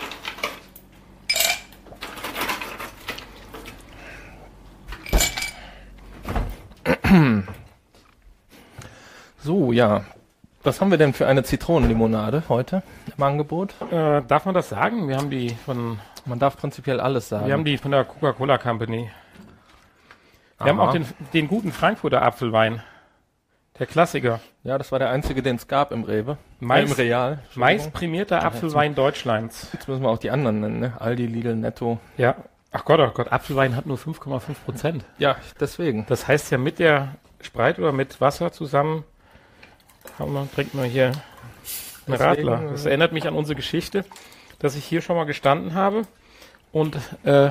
So, ja. Was haben wir denn für eine Zitronenlimonade heute im Angebot? Äh, darf man das sagen? Wir haben die von... Man darf prinzipiell alles sagen. Wir haben die von der Coca-Cola Company. Wir Aha. haben auch den, den guten Frankfurter Apfelwein. Der Klassiker. Ja, das war der einzige, den es gab im Rewe. Mais, äh, Im Real. Meist prämierter Apfelwein jetzt, Deutschlands. Jetzt müssen wir auch die anderen nennen, ne? Aldi, Lidl, Netto. Ja. Ach Gott, oh Gott, Apfelwein hat nur fünf Komma fünf Prozent. Ja, deswegen. Das heißt ja mit der Sprite oder mit Wasser zusammen man, trinkt man hier einen Radler. Das erinnert mich an unsere Geschichte, dass ich hier schon mal gestanden habe und äh,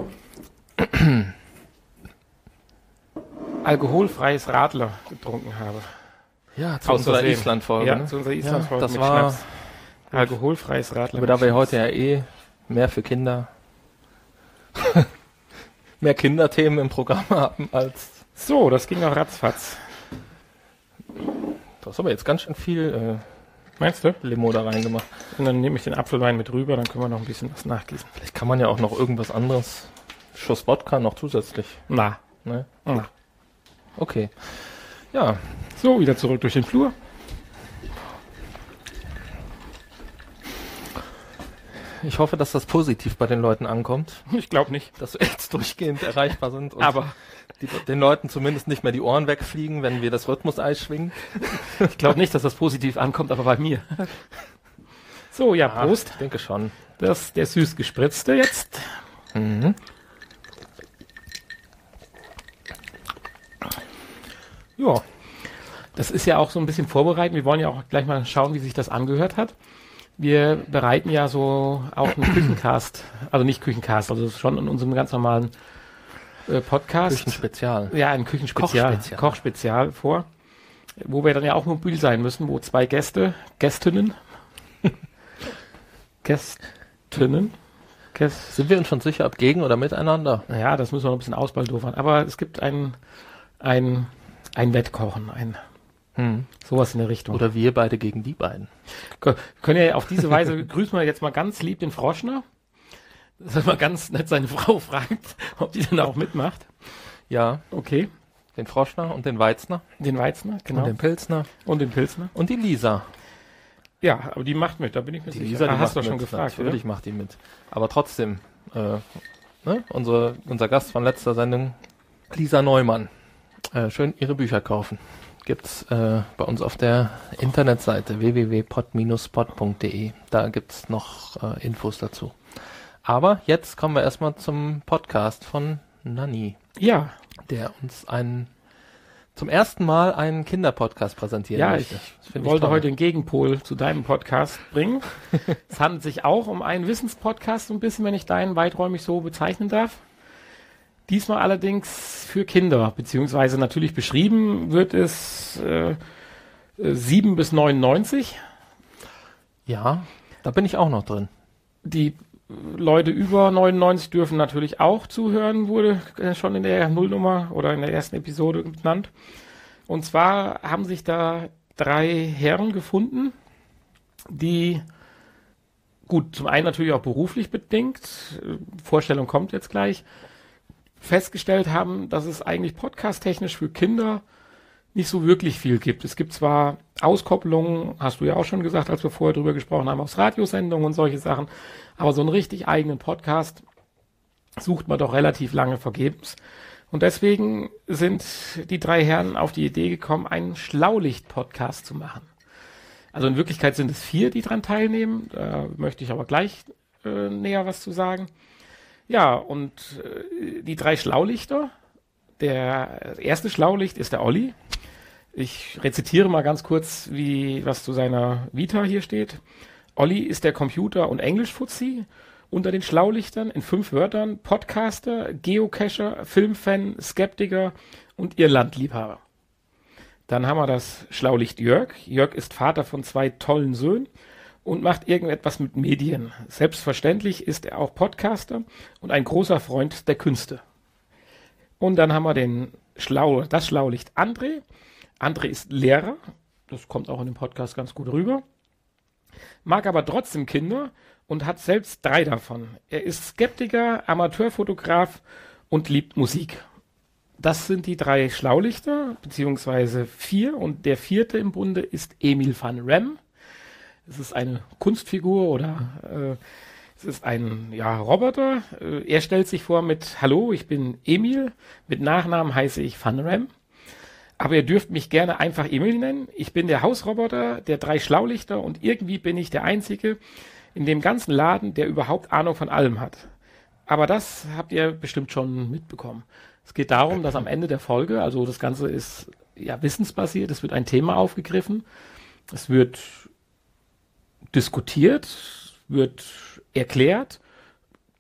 alkoholfreies Radler getrunken habe. Ja, zu unserer Island-Folge. Ja, ne? zu unserer Island-Folge ja, das mit war Schnaps. Alkoholfreies Radler. Aber da wir heute ja eh mehr für Kinder, mehr Kinderthemen im Programm haben als... So, das ging auch ratzfatz. Du hast aber jetzt ganz schön viel äh, Meinst du? Limo da reingemacht. Und dann nehme ich den Apfelwein mit rüber, dann können wir noch ein bisschen was nachgießen. Vielleicht kann man ja auch noch irgendwas anderes, Schuss Wodka noch zusätzlich. Na. Ne? Na. Okay. Ja. So, wieder zurück durch den Flur. Ich hoffe, dass das positiv bei den Leuten ankommt. Ich glaube nicht. Dass wir jetzt durchgehend erreichbar sind. Und aber die, den Leuten zumindest nicht mehr die Ohren wegfliegen, wenn wir das Rhythmus-Eis schwingen. Ich glaube nicht, dass das positiv ankommt, aber bei mir. So, ja, Ach, Prost. Ich denke schon. Das der süß gespritzte jetzt. Mhm. Ja. Das ist ja auch so ein bisschen vorbereiten. Wir wollen ja auch gleich mal schauen, wie sich das angehört hat. Wir bereiten ja so auch einen Küchencast, also nicht Küchencast, also schon in unserem ganz normalen äh, Podcast. Küchenspezial. Ja, ein Küchenspezial, Kochspezial. Kochspezial vor, wo wir dann ja auch mobil sein müssen, wo zwei Gäste, Gästinnen, Gästinnen, Gäst Sind wir uns schon sicher, ob gegen oder miteinander? naja, das müssen wir noch ein bisschen ausbaldofern, aber es gibt ein, ein, ein Wettkochen, ein Hm. sowas in der Richtung. Oder wir beide gegen die beiden. Wir können ja auf diese Weise, grüßen wir jetzt mal ganz lieb den Froschner. Dass er mal ganz nett seine Frau fragt, ob die denn auch mitmacht. Ja, Okay. den Froschner und den Weizner. Den Weizner, genau. Und den Pilzner. Und den Pilsner. Und die Lisa. Ja, aber die macht mit, da bin ich mir Die sicher. Lisa, die Ah, hast macht du schon mit. gefragt, Natürlich macht die mit. Aber trotzdem, äh, ne? Unsere, unser Gast von letzter Sendung, Lisa Neumann. Äh, schön ihre Bücher kaufen. Gibt's äh, bei uns auf der Internetseite w w w punkt pod dash pod punkt d e. Da gibt's noch äh, Infos dazu. Aber jetzt kommen wir erstmal zum Podcast von Nanni, oder? Ja, der uns einen zum ersten Mal einen Kinderpodcast präsentieren ja, möchte. ich Das find wollte toll. heute den Gegenpol zu deinem Podcast bringen. Es handelt sich auch um einen Wissenspodcast, so ein bisschen, wenn ich deinen weiträumig so bezeichnen darf. Diesmal allerdings für Kinder, beziehungsweise natürlich beschrieben wird es äh, sieben bis neunundneunzig. Ja, da bin ich auch noch drin. Die Leute über neunundneunzig dürfen natürlich auch zuhören, wurde äh, schon in der Nullnummer oder in der ersten Episode genannt. Und zwar haben sich da drei Herren gefunden, die, gut, zum einen natürlich auch beruflich bedingt, äh, Vorstellung kommt jetzt gleich, festgestellt haben, dass es eigentlich podcast-technisch für Kinder nicht so wirklich viel gibt. Es gibt zwar Auskopplungen, hast du ja auch schon gesagt, als wir vorher drüber gesprochen haben, aus Radiosendungen und solche Sachen, aber so einen richtig eigenen Podcast sucht man doch relativ lange vergebens. Und deswegen sind die drei Herren auf die Idee gekommen, einen Schlaulicht-Podcast zu machen. Also in Wirklichkeit sind es vier, die dran teilnehmen, da möchte ich aber gleich äh, näher was zu sagen. Ja, und äh, die drei Schlaulichter, der erste Schlaulicht ist der Olli. Ich rezitiere mal ganz kurz, wie was zu seiner Vita hier steht. Olli ist der Computer- und Englisch-Fuzzi unter den Schlaulichtern in fünf Wörtern: Podcaster, Geocacher, Filmfan, Skeptiker und Irlandliebhaber. Dann haben wir das Schlaulicht Jörg. Jörg ist Vater von zwei tollen Söhnen und macht irgendetwas mit Medien. Selbstverständlich ist er auch Podcaster und ein großer Freund der Künste. Und dann haben wir den Schlau, das Schlaulicht André. André ist Lehrer, das kommt auch in dem Podcast ganz gut rüber, mag aber trotzdem Kinder und hat selbst drei davon. Er ist Skeptiker, Amateurfotograf und liebt Musik. Das sind die drei Schlaulichter, beziehungsweise vier, und der vierte im Bunde ist Emil van Rem. Es ist eine Kunstfigur oder äh, es ist ein ja, Roboter. Äh, er stellt sich vor mit: Hallo, ich bin Emil, mit Nachnamen heiße ich Van Rem. Aber ihr dürft mich gerne einfach Emil nennen. Ich bin der Hausroboter der drei Schlaulichter und irgendwie bin ich der Einzige in dem ganzen Laden, der überhaupt Ahnung von allem hat. Aber das habt ihr bestimmt schon mitbekommen. Es geht darum, dass am Ende der Folge, also das Ganze ist ja wissensbasiert, es wird ein Thema aufgegriffen, es wird diskutiert, wird erklärt,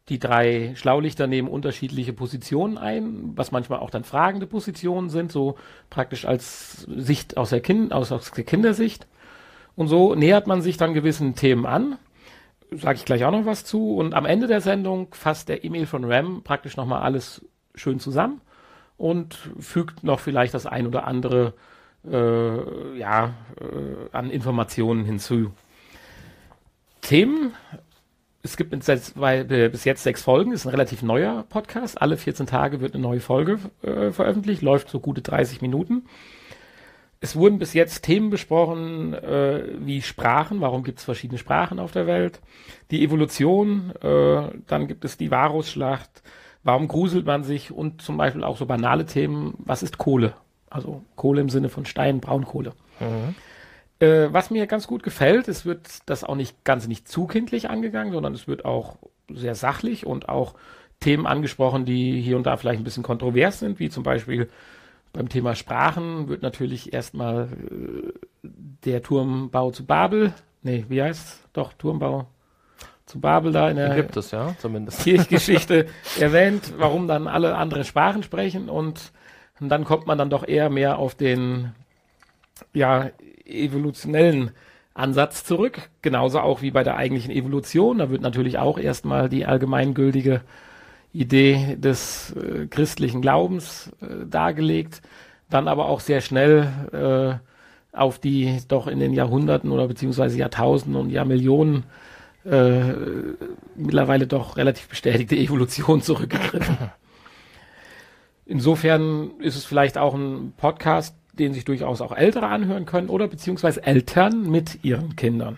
Die drei Schlaulichter nehmen unterschiedliche Positionen ein, was manchmal auch dann fragende Positionen sind, so praktisch als Sicht aus der, kind, aus, aus der Kindersicht. Und so nähert man sich dann gewissen Themen an. Sage ich gleich auch noch was zu. Und am Ende der Sendung fasst der Emil von Ram praktisch nochmal alles schön zusammen und fügt noch vielleicht das ein oder andere äh, ja, äh, an Informationen hinzu. Themen. Es gibt bis jetzt sechs Folgen, ist ein relativ neuer Podcast. Alle vierzehn Tage wird eine neue Folge äh, veröffentlicht, läuft so gute dreißig Minuten. Es wurden bis jetzt Themen besprochen äh, wie Sprachen, warum gibt es verschiedene Sprachen auf der Welt, die Evolution, äh, dann gibt es die Varusschlacht, warum gruselt man sich und zum Beispiel auch so banale Themen, was ist Kohle? Also Kohle im Sinne von Stein, Braunkohle. Mhm. Was mir ganz gut gefällt, es wird das auch nicht ganz nicht zu kindlich angegangen, sondern es wird auch sehr sachlich und auch Themen angesprochen, die hier und da vielleicht ein bisschen kontrovers sind, wie zum Beispiel beim Thema Sprachen wird natürlich erstmal äh, der Turmbau zu Babel, nee, wie heißt doch, Turmbau zu Babel da in der gibt es, ja, zumindest. Kirchgeschichte erwähnt, warum dann alle andere Sprachen sprechen und, und dann kommt man dann doch eher mehr auf den, ja, evolutionellen Ansatz zurück, genauso auch wie bei der eigentlichen Evolution. Da wird natürlich auch erstmal die allgemeingültige Idee des äh, christlichen Glaubens äh, dargelegt, dann aber auch sehr schnell äh, auf die doch in den Jahrhunderten oder beziehungsweise Jahrtausenden und Jahrmillionen äh, mittlerweile doch relativ bestätigte Evolution zurückgegriffen. Insofern ist es vielleicht auch ein Podcast, den sich durchaus auch Ältere anhören können oder beziehungsweise Eltern mit ihren Kindern.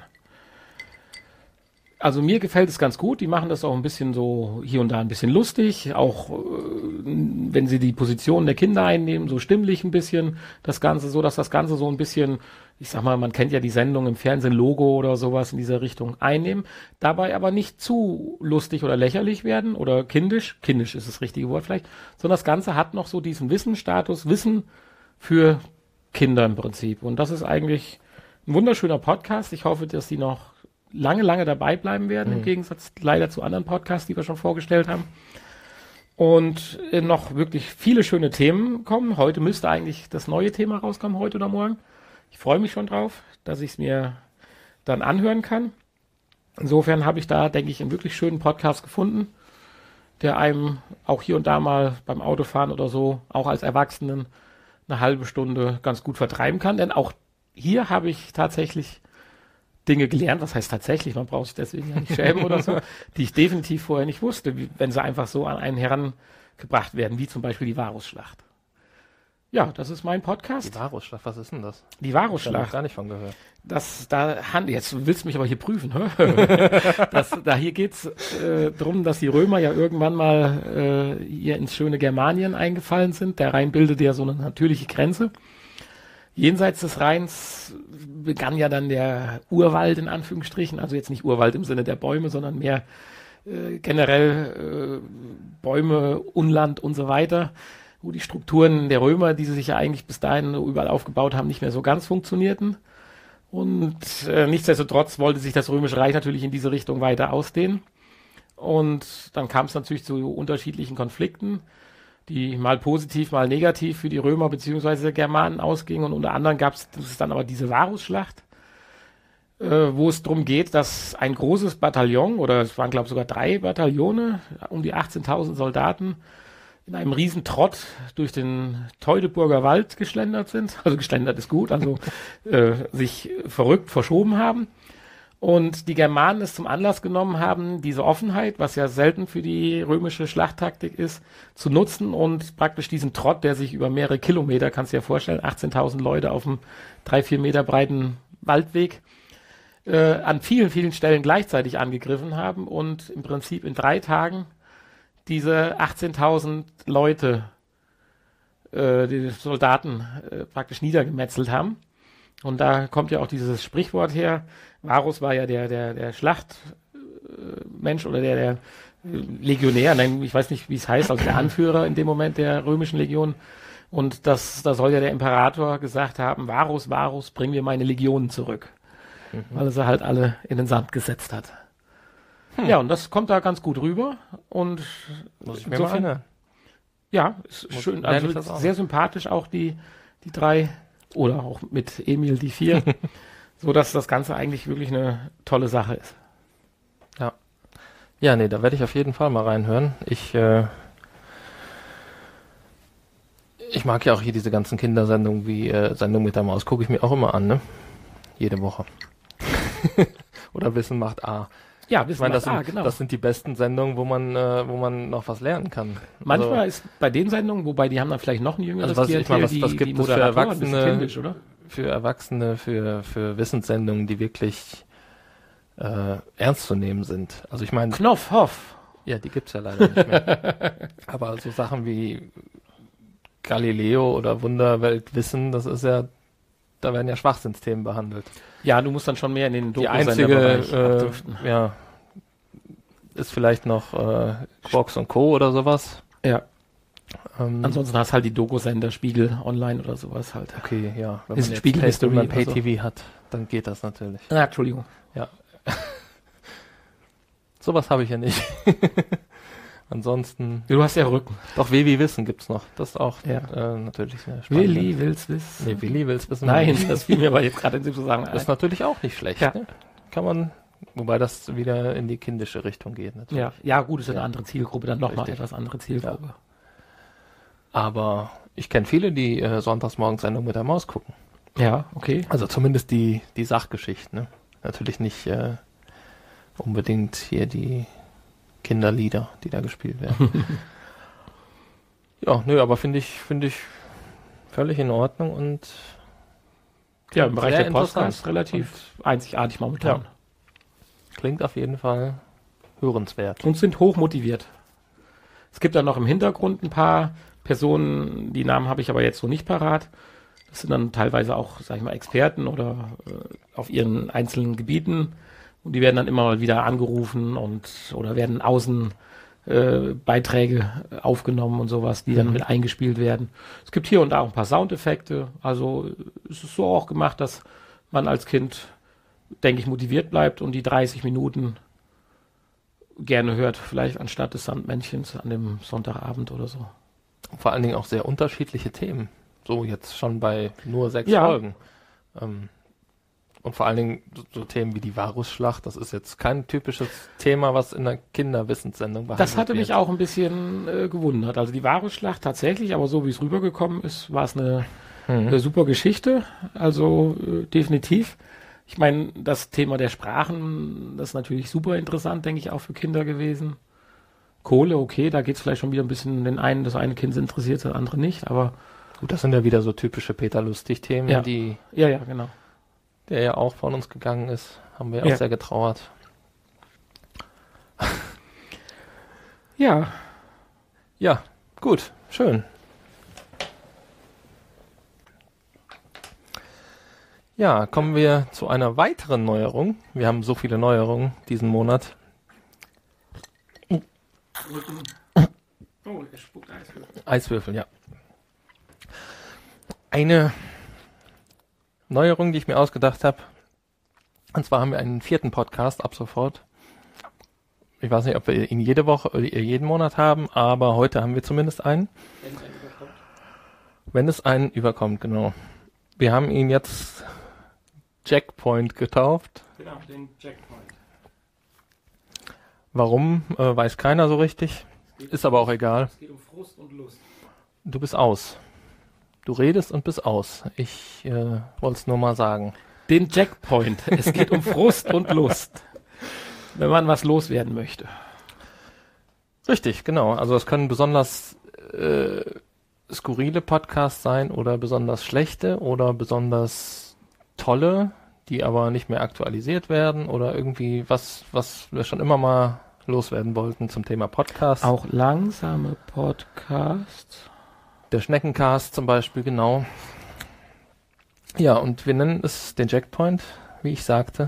Also mir gefällt es ganz gut. Die machen das auch ein bisschen so hier und da ein bisschen lustig, auch äh, wenn sie die Position der Kinder einnehmen, so stimmlich ein bisschen das Ganze, so dass das Ganze so ein bisschen, ich sag mal, man kennt ja die Sendung im Fernsehen, Logo oder sowas in dieser Richtung einnehmen, dabei aber nicht zu lustig oder lächerlich werden oder kindisch, kindisch ist das richtige Wort vielleicht, sondern das Ganze hat noch so diesen Wissensstatus, Wissen für Kinder im Prinzip. Und das ist eigentlich ein wunderschöner Podcast. Ich hoffe, dass die noch lange, lange dabei bleiben werden, mhm. im Gegensatz leider zu anderen Podcasts, die wir schon vorgestellt haben. Und äh, noch wirklich viele schöne Themen kommen. Heute müsste eigentlich das neue Thema rauskommen, heute oder morgen. Ich freue mich schon drauf, dass ich es mir dann anhören kann. Insofern habe ich da, denke ich, einen wirklich schönen Podcast gefunden, der einem auch hier und da mal beim Autofahren oder so, auch als Erwachsenen, eine halbe Stunde ganz gut vertreiben kann. Denn auch hier habe ich tatsächlich Dinge gelernt, was heißt tatsächlich, man braucht sich deswegen ja nicht schämen oder so, die ich definitiv vorher nicht wusste, wie, wenn sie einfach so an einen herangebracht werden, wie zum Beispiel die Varusschlacht. Ja, das ist mein Podcast. Die Varusschlacht, was ist denn das? Die Varusschlacht. Ich habe gar nicht von gehört. Das, da, jetzt willst du mich aber hier prüfen, hä? das, da hier geht's äh, drum, dass die Römer ja irgendwann mal äh, hier ins schöne Germanien eingefallen sind. Der Rhein bildet ja so eine natürliche Grenze. Jenseits des Rheins begann ja dann der Urwald in Anführungsstrichen, also jetzt nicht Urwald im Sinne der Bäume, sondern mehr äh, generell äh, Bäume, Unland und so weiter, wo die Strukturen der Römer, die sie sich ja eigentlich bis dahin überall aufgebaut haben, nicht mehr so ganz funktionierten. Und äh, nichtsdestotrotz wollte sich das Römische Reich natürlich in diese Richtung weiter ausdehnen. Und dann kam es natürlich zu unterschiedlichen Konflikten, die mal positiv, mal negativ für die Römer bzw. Germanen ausgingen. Und unter anderem gab es dann aber diese Varusschlacht, äh, wo es darum geht, dass ein großes Bataillon, oder es waren glaube ich sogar drei Bataillone, um die achtzehntausend Soldaten, in einem riesen Trott durch den Teutoburger Wald geschlendert sind. Also geschlendert ist gut, also äh, sich verrückt verschoben haben. Und die Germanen es zum Anlass genommen haben, diese Offenheit, was ja selten für die römische Schlachttaktik ist, zu nutzen und praktisch diesen Trott, der sich über mehrere Kilometer, kannst du dir vorstellen, achtzehntausend Leute auf einem drei, vier Meter breiten Waldweg, äh, an vielen, vielen Stellen gleichzeitig angegriffen haben und im Prinzip in drei Tagen diese achtzehntausend Leute, äh, die Soldaten äh, praktisch niedergemetzelt haben. Und da kommt ja auch dieses Sprichwort her. Varus war ja der, der, der Schlachtmensch äh, oder der, der äh, Legionär, nein, ich weiß nicht, wie es heißt, also der Anführer in dem Moment der römischen Legion. Und das, da soll ja der Imperator gesagt haben, Varus, Varus, bring mir meine Legionen zurück. Mhm. Weil er sie halt alle in den Sand gesetzt hat. Hm. Ja, und das kommt da ganz gut rüber. Und muss ich mir mal anhören. Ja, ist muss schön. Also sehr sympathisch auch die, die drei oder auch mit Emil die vier. So dass das Ganze eigentlich wirklich eine tolle Sache ist. Ja. Ja, nee, da werde ich auf jeden Fall mal reinhören. Ich, äh, ich mag ja auch hier diese ganzen Kindersendungen wie äh, Sendung mit der Maus. Gucke ich mir auch immer an, ne? Jede Woche. Oder Wissen macht A. Ja, Wissen ich meine, macht das A, sind, genau. Das sind die besten Sendungen, wo man, äh, wo man noch was lernen kann. Manchmal also, ist bei den Sendungen, wobei die haben dann vielleicht noch ein jüngeres also was, Klientel, ich meine, was, die, was gibt die es für Erwachsene, kindisch, oder? für Erwachsene, für, für Wissenssendungen, die wirklich äh, ernst zu nehmen sind. Also ich meine... Knopfhoff. Ja, die gibt's ja leider nicht mehr. Aber so Sachen wie Galileo oder Wunderweltwissen, das ist ja, da werden ja Schwachsinnsthemen behandelt. Ja, du musst dann schon mehr in den Die einzige, äh, ja, ist vielleicht noch äh, Quarks und Co. oder sowas. Ja. Ähm, Ansonsten hast halt die Doku-Sender, Spiegel Online oder sowas halt. Okay, ja. Wenn ist man, Spiegel Pay, History, wenn man Pay-T V also. hat, dann geht das natürlich. Ah, Entschuldigung. Ja. Sowas habe ich ja nicht. Ansonsten... Du hast ja Rücken. Doch, Willi Wissen gibt's noch. Das ist auch ja. äh, natürlich sehr spannend. Willi will's wissen. Nee, Willi will's wissen. Nein, das fiel mir aber jetzt gerade in dem Zusammenhang ein. Das ist natürlich auch nicht schlecht. Ja. Ne? Kann man, wobei das wieder in die kindische Richtung geht. Natürlich. Ja, ja gut, ist ja. eine Ja. andere Zielgruppe, dann nochmal etwas andere Zielgruppe. Ja. Aber ich kenne viele, die äh, sonntagsmorgens Sendung mit der Maus gucken. Ja, okay. Also zumindest die, die Sachgeschichten. Ne? Natürlich nicht äh, unbedingt hier die Kinderlieder, die da gespielt werden. Ja, nö, aber finde ich, finde ich völlig in Ordnung und ja, im Bereich der interessant. Podcast relativ und einzigartig momentan. Ja. Klingt auf jeden Fall hörenswert. Und sind hoch motiviert. Es gibt dann noch im Hintergrund ein paar Personen, die Namen habe ich aber jetzt so nicht parat. Das sind dann teilweise auch, sag ich mal, Experten oder äh, auf ihren einzelnen Gebieten. Und die werden dann immer mal wieder angerufen und oder werden außen äh, Beiträge aufgenommen und sowas, die mhm. dann mit eingespielt werden. Es gibt hier und da auch ein paar Soundeffekte. Also es ist so auch gemacht, dass man als Kind, denke ich, motiviert bleibt und die dreißig Minuten gerne hört, vielleicht anstatt des Sandmännchens an dem Sonntagabend oder so. Vor allen Dingen auch sehr unterschiedliche Themen. So jetzt schon bei nur sechs ja. Folgen. Ähm, und vor allen Dingen so, so Themen wie die Varusschlacht, das ist jetzt kein typisches Thema, was in einer Kinderwissenssendung behandelt wird. Das hatte wird. mich auch ein bisschen äh, gewundert. Also die Varusschlacht tatsächlich, aber so wie es rübergekommen ist, war es eine, mhm. eine super Geschichte. Also äh, definitiv. Ich meine, das Thema der Sprachen, das ist natürlich super interessant, denke ich, auch für Kinder gewesen. Kohle, okay, da geht es vielleicht schon wieder ein bisschen den einen, das eine Kind interessiert, das andere nicht, aber... Gut, das sind ja wieder so typische Peter Lustig-Themen, ja. die... Ja, ja, genau. Der ja auch von uns gegangen ist, haben wir ja. auch sehr getrauert. Ja. Ja, gut, schön. Ja, kommen wir zu einer weiteren Neuerung. Wir haben so viele Neuerungen diesen Monat. Oh, er spuckt Eiswürfel. Eiswürfel, ja. Eine Neuerung, die ich mir ausgedacht habe. Und zwar haben wir einen vierten Podcast ab sofort. Ich weiß nicht, ob wir ihn jede Woche oder jeden Monat haben, aber heute haben wir zumindest einen. Wenn es einen überkommt. Wenn es einen überkommt, genau. Wir haben ihn jetzt Jackpoint getauft. Genau, den Jackpoint. Warum, äh, weiß keiner so richtig. Ist aber auch egal. Es geht um Frust und Lust. Du bist aus. Du redest und bist aus. Ich äh, wollte es nur mal sagen. Den Jackpoint. Es geht um Frust und Lust. Wenn man was loswerden möchte. Richtig, genau. Also es können besonders äh, skurrile Podcasts sein oder besonders schlechte oder besonders tolle, die aber nicht mehr aktualisiert werden oder irgendwie was, was wir schon immer mal loswerden wollten zum Thema Podcast. Auch langsame Podcasts. Der Schneckencast zum Beispiel, genau. Ja, und wir nennen es den Jackpoint, wie ich sagte.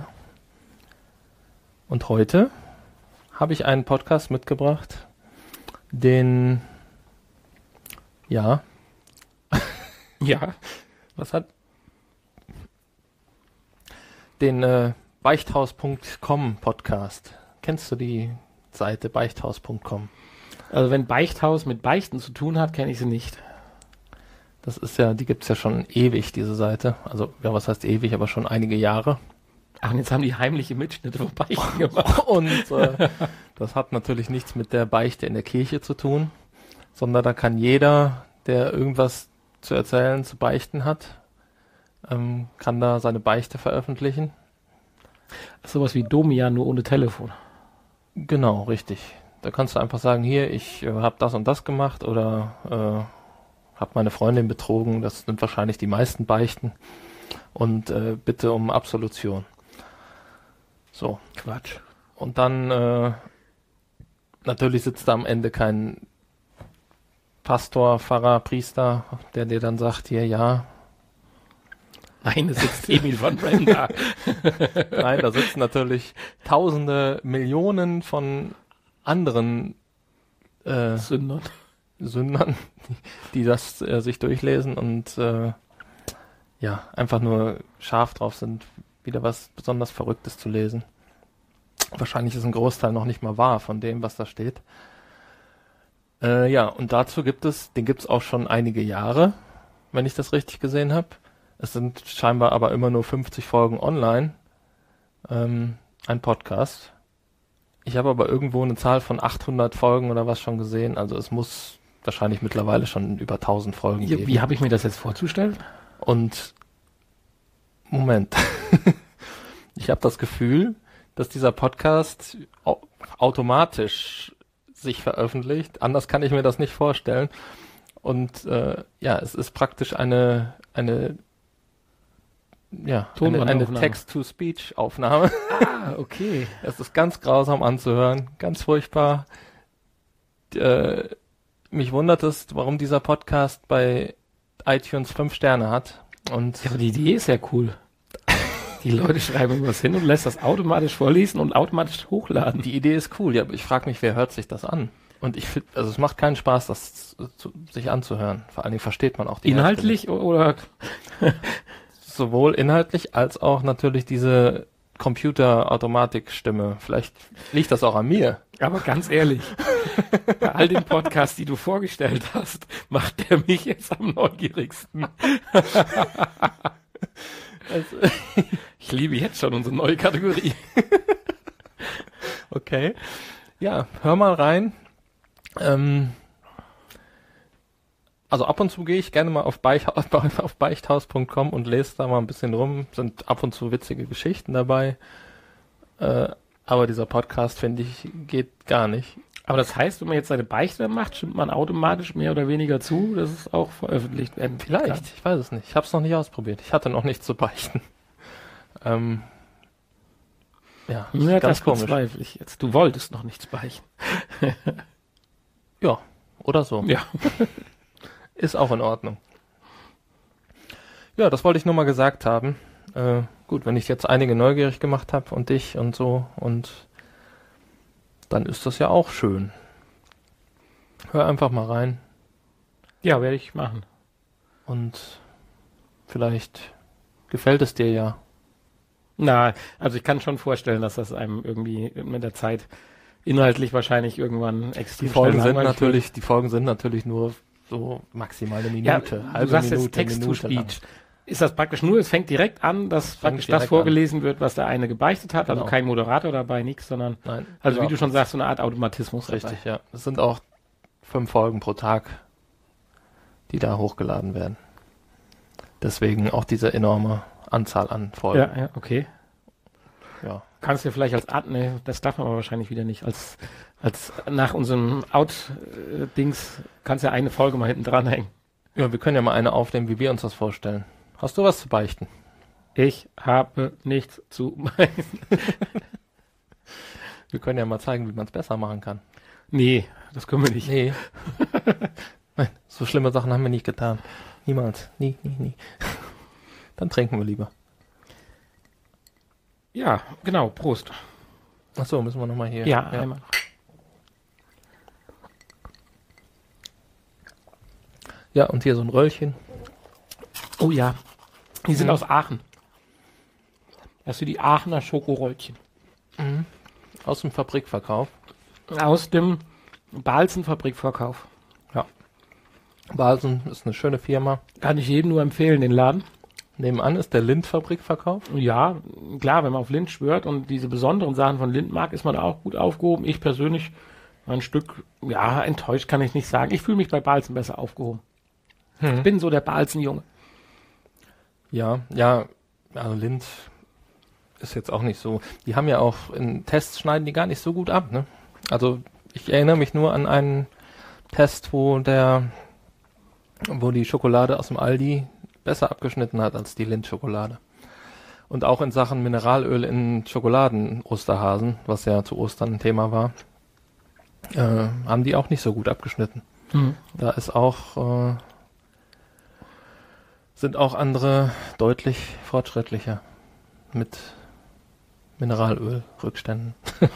Und heute habe ich einen Podcast mitgebracht, den, ja, ja, was hat, den äh, Beichthaus Punkt com Podcast. kennst du die Seite beichthaus punkt com? Also wenn Beichthaus mit Beichten zu tun hat, kenne ich sie nicht. Das ist ja, die gibt's ja schon ewig, diese Seite. Also, ja, was heißt ewig, aber schon einige Jahre. Ach, und jetzt haben die heimliche Mitschnitte von Beichten gemacht. Und äh, das hat natürlich nichts mit der Beichte in der Kirche zu tun, sondern da kann jeder, der irgendwas zu erzählen, zu beichten hat, ähm, kann da seine Beichte veröffentlichen. Sowas wie Domian, nur ohne Telefon. Genau, richtig. Da kannst du einfach sagen, hier, ich äh, habe das und das gemacht oder äh, habe meine Freundin betrogen. Das sind wahrscheinlich die meisten Beichten. Und äh, bitte um Absolution. So. Quatsch. Und dann äh, natürlich sitzt da am Ende kein Pastor, Pfarrer, Priester, der dir dann sagt, hier, ja. Nein, es sitzt Emil von Brenda. Nein, da sitzen natürlich Tausende, Millionen von anderen äh, Sündern. Sündern, die, die das äh, sich durchlesen und äh, ja, einfach nur scharf drauf sind, wieder was besonders Verrücktes zu lesen. Wahrscheinlich ist ein Großteil noch nicht mal wahr von dem, was da steht. Äh, ja, und dazu gibt es, den gibt es auch schon einige Jahre, wenn ich das richtig gesehen habe. Es sind scheinbar aber immer nur fünfzig Folgen online, ähm, ein Podcast. Ich habe aber irgendwo eine Zahl von achthundert Folgen oder was schon gesehen, also es muss wahrscheinlich mittlerweile schon über tausend Folgen Ja, geben. wie habe ich mir das jetzt vorzustellen? Und Moment, ich habe das Gefühl, dass dieser Podcast au- automatisch sich veröffentlicht. Anders kann ich mir das nicht vorstellen. Und äh, ja, es ist praktisch eine eine ja eine, eine Text-to-Speech-Aufnahme. Ah, okay. Es ist ganz grausam anzuhören, ganz furchtbar. Äh, mich wundert es, warum dieser Podcast bei iTunes fünf Sterne hat. Und Ja, aber die Idee ist ja cool. Die Leute schreiben irgendwas hin und lässt das automatisch vorlesen und automatisch hochladen. die Idee ist cool, ja, aber ich frage mich, wer hört sich das an? Und ich finde, also es macht keinen Spaß, das zu, sich anzuhören. Vor allen Dingen versteht man auch die Inhaltlich oder? Hälfte. Sowohl inhaltlich als auch natürlich diese Computer-Automatik-Stimme. Vielleicht liegt das auch an mir. Aber ganz ehrlich, bei all den Podcasts, die du vorgestellt hast, macht der mich jetzt am neugierigsten. Also, Ich liebe jetzt schon unsere neue Kategorie. okay. Ja, hör mal rein. Ähm, also ab und zu gehe ich gerne mal auf, Beich, auf beichthaus punkt com und lese da mal ein bisschen rum. Sind ab und zu witzige Geschichten dabei. Äh, aber dieser Podcast, finde ich, geht gar nicht. Aber das heißt, wenn man jetzt seine Beichte macht, stimmt man automatisch mehr oder weniger zu, dass es auch veröffentlicht werden kann. Vielleicht, ich weiß es nicht. Ich habe es noch nicht ausprobiert. Ich hatte noch nichts zu beichten. Ähm, ja, Ja, ganz das komisch. bezweifle ich jetzt. Du wolltest noch nichts beichten. Ja, oder so. Ja. Ist auch in Ordnung. Ja, das wollte ich nur mal gesagt haben. Äh, gut, wenn ich jetzt einige neugierig gemacht habe und dich und so, und dann ist das ja auch schön. Hör einfach mal rein Ja, werde ich machen. und vielleicht gefällt es dir ja. Na, also ich kann schon vorstellen, dass das einem irgendwie mit der Zeit inhaltlich wahrscheinlich irgendwann extrem Die Folgen schnell sind langweilig natürlich, die Folgen sind natürlich nur so maximal eine wird. Ja, Minute, du sagst jetzt Text to Minute lang. Speech. Ist das praktisch nur, es fängt direkt an, dass praktisch das direkt vorgelesen wird, was der eine gebeichtet hat, also Genau. kein Moderator dabei, nichts, sondern, Nein, also wie überhaupt du schon sagst, so eine Art Automatismus. Richtig, ja. Es sind auch fünf Folgen pro Tag, die da hochgeladen werden. Deswegen auch diese enorme Anzahl an Folgen. Ja, ja, okay. Ja. Kannst du vielleicht als Art, ne, das darf man aber wahrscheinlich wieder nicht, als, als nach unserem Out-Dings kannst du ja eine Folge mal hinten dranhängen. Ja, wir können ja mal eine aufnehmen, wie wir uns das vorstellen. Hast du was zu beichten? Ich habe nichts zu beichten. Wir können ja mal zeigen, wie man es besser machen kann. Nee, das können wir nicht. Nee. Nein, so schlimme Sachen haben wir nicht getan. Niemals. Nie, nie, nie. Dann trinken wir lieber. Ja, genau, Prost. Ach so, müssen wir nochmal hier. Ja, einmal. Ja, und hier so ein Röllchen. Oh ja, die sind Mhm. aus Aachen. Das sind die Aachener Schokoröllchen. Aus dem Fabrikverkauf. Aus dem Balzen-Fabrikverkauf. Ja. Balzen ist eine schöne Firma. Kann ich jedem nur empfehlen, den Laden. Nebenan ist der Lind-Fabrikverkauf. Ja, klar, wenn man auf Lind schwört und diese besonderen Sachen von Lind mag, ist man da auch gut aufgehoben. Ich persönlich ein Stück, ja, enttäuscht kann ich nicht sagen. Ich fühle mich bei Balzen besser aufgehoben. Hm. Ich bin so der Balzen-Junge. Ja, ja, also Lind ist jetzt auch nicht so. Die haben ja auch in Tests schneiden die gar nicht so gut ab, ne? Also ich erinnere mich nur an einen Test, wo der, wo die Schokolade aus dem Aldi besser abgeschnitten hat als die Lind-Schokolade. Und auch in Sachen Mineralöl in Schokoladen-Osterhasen, was ja zu Ostern ein Thema war, äh, haben die auch nicht so gut abgeschnitten. Mhm. Da ist auch, äh, sind auch andere deutlich fortschrittlicher mit Mineralölrückständen.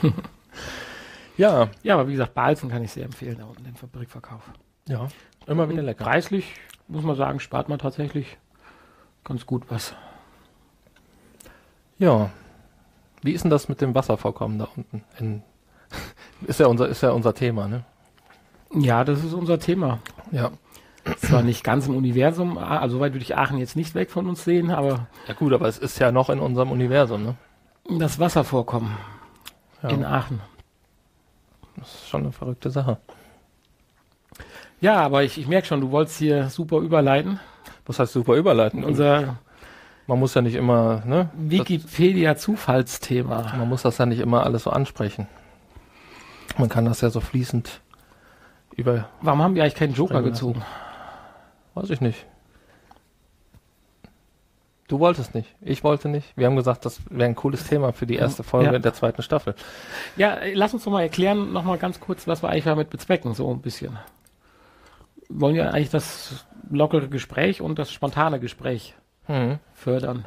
Ja. Ja, aber wie gesagt, Balzen kann ich sehr empfehlen, da unten den Fabrikverkauf. Ja, immer wieder lecker. Preislich, muss man sagen, spart man tatsächlich ganz gut was. Ja. Wie ist denn das mit dem Wasservorkommen da unten? In, ist ja unser, ist ja unser Thema, ne? Ja, das ist unser Thema. Ja. Zwar nicht ganz im Universum, also soweit würde ich Aachen jetzt nicht weg von uns sehen, aber... Ja gut, aber es ist ja noch in unserem Universum, ne? Das Wasservorkommen ja. in Aachen. Das ist schon eine verrückte Sache. Ja, aber ich, ich merke schon, du wolltest hier super überleiten. Was heißt super überleiten? Unser man muss ja nicht immer, ne? Wikipedia-Zufallsthema. Man muss das ja nicht immer alles so ansprechen. Man kann das ja so fließend über... Warum haben wir eigentlich keinen Joker gezogen? Weiß ich nicht. Du wolltest nicht. Ich wollte nicht. Wir haben gesagt, das wäre ein cooles Thema für die erste Folge ja. der zweiten Staffel. Ja, lass uns doch mal erklären, noch mal ganz kurz, was wir eigentlich damit bezwecken, so ein bisschen. Wir wollen ja eigentlich das lockere Gespräch und das spontane Gespräch mhm. fördern.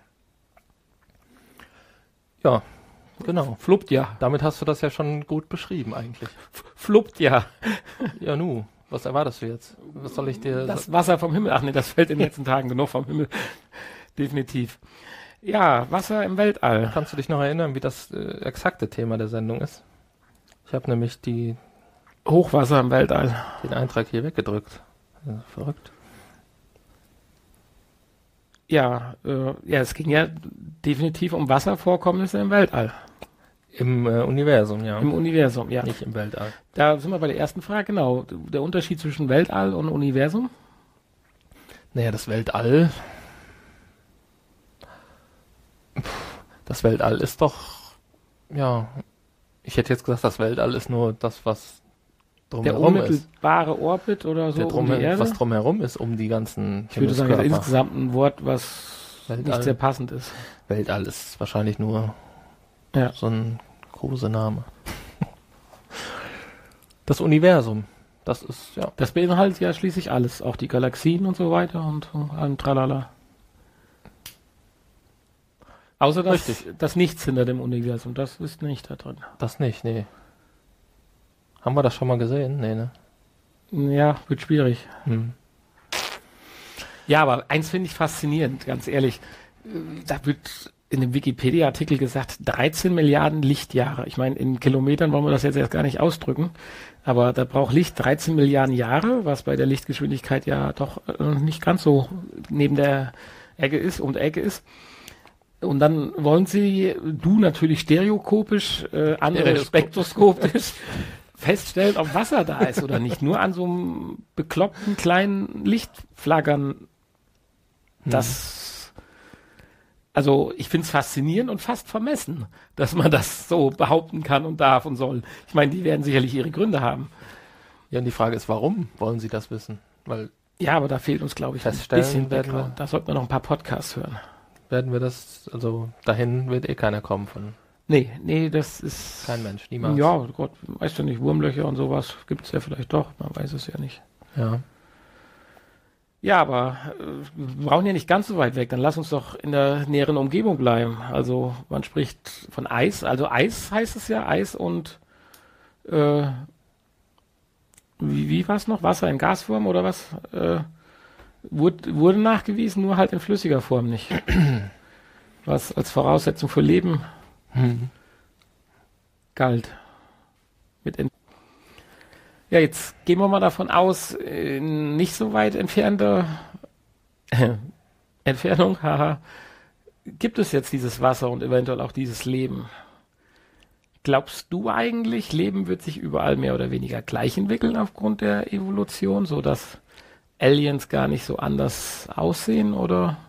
Ja, genau. Fluppt ja. Damit hast du das ja schon gut beschrieben eigentlich. Fluppt ja. Ja, nu. Was erwartest du jetzt? Was soll ich dir... Das Wasser vom Himmel. Ach nee, das fällt in den letzten Tagen genug vom Himmel. Definitiv. Ja, Wasser im Weltall. Kannst du dich noch erinnern, wie das äh, exakte Thema der Sendung ist? Ich habe nämlich die Hochwasser im Weltall. Den Eintrag hier weggedrückt. Ja, verrückt. Ja, äh, ja, es ging ja definitiv um Wasservorkommnisse im Weltall. Im äh, Universum, ja. Im Universum, ja. Nicht im Weltall. Da sind wir bei der ersten Frage, genau. Der Unterschied zwischen Weltall und Universum? Naja, das Weltall... Das Weltall ist doch... Ja, ich hätte jetzt gesagt, das Weltall ist nur das, was drumherum ist. Der unmittelbare Orbit oder so drum, um die Erde? Was drumherum ist, um die ganzen... Ich würde sagen, das ist insgesamt ein Wort, was Weltall. Nicht sehr passend ist. Weltall ist wahrscheinlich nur ja. so ein großer Name. Das Universum, das ist, ja... Das beinhaltet ja schließlich alles, auch die Galaxien und so weiter und allem Tralala. Außer das, das Nichts hinter dem Universum, das ist nicht da drin. Das nicht, nee. Haben wir das schon mal gesehen? Nee, ne? Ja, wird schwierig. Hm. Ja, aber eins finde ich faszinierend, ganz ehrlich. Da wird in dem Wikipedia-Artikel gesagt, dreizehn Milliarden Lichtjahre. Ich meine, in Kilometern wollen wir das jetzt erst gar nicht ausdrücken, aber da braucht Licht dreizehn Milliarden Jahre, was bei der Lichtgeschwindigkeit ja doch nicht ganz so neben der Ecke ist, um die Ecke ist. Und dann wollen sie, du natürlich stereoskopisch, äh, andere spektroskopisch feststellen, ob Wasser da ist oder nicht. Nur an so einem bekloppten kleinen Lichtflaggern. Das, also ich finde es faszinierend und fast vermessen, dass man das so behaupten kann und darf und soll. Ich meine, die werden sicherlich ihre Gründe haben. Ja, und die Frage ist, warum wollen sie das wissen? Weil ja, aber da fehlt uns, glaube ich, ein bisschen Background. Da sollten wir noch ein paar Podcasts hören. Werden wir das, also dahin wird eh keiner kommen von... Nee, nee, das ist... Kein Mensch, niemals. Ja, Gott, weißt du nicht, Wurmlöcher und sowas gibt's ja vielleicht doch, man weiß es ja nicht. Ja. Ja, aber äh, wir brauchen ja nicht ganz so weit weg, dann lass uns doch in der näheren Umgebung bleiben. Also man spricht von Eis, also Eis heißt es ja, Eis und äh, wie, wie war es noch? Wasser in Gasform oder was? Äh, Wurde, wurde nachgewiesen, nur halt in flüssiger Form nicht. Was als Voraussetzung für Leben hm. galt. Mit Ent- ja, jetzt gehen wir mal davon aus, in nicht so weit entfernter äh, Entfernung, haha, gibt es jetzt dieses Wasser und eventuell auch dieses Leben. Glaubst du eigentlich, Leben wird sich überall mehr oder weniger gleich entwickeln aufgrund der Evolution, so dass Aliens gar nicht so anders aussehen, oder?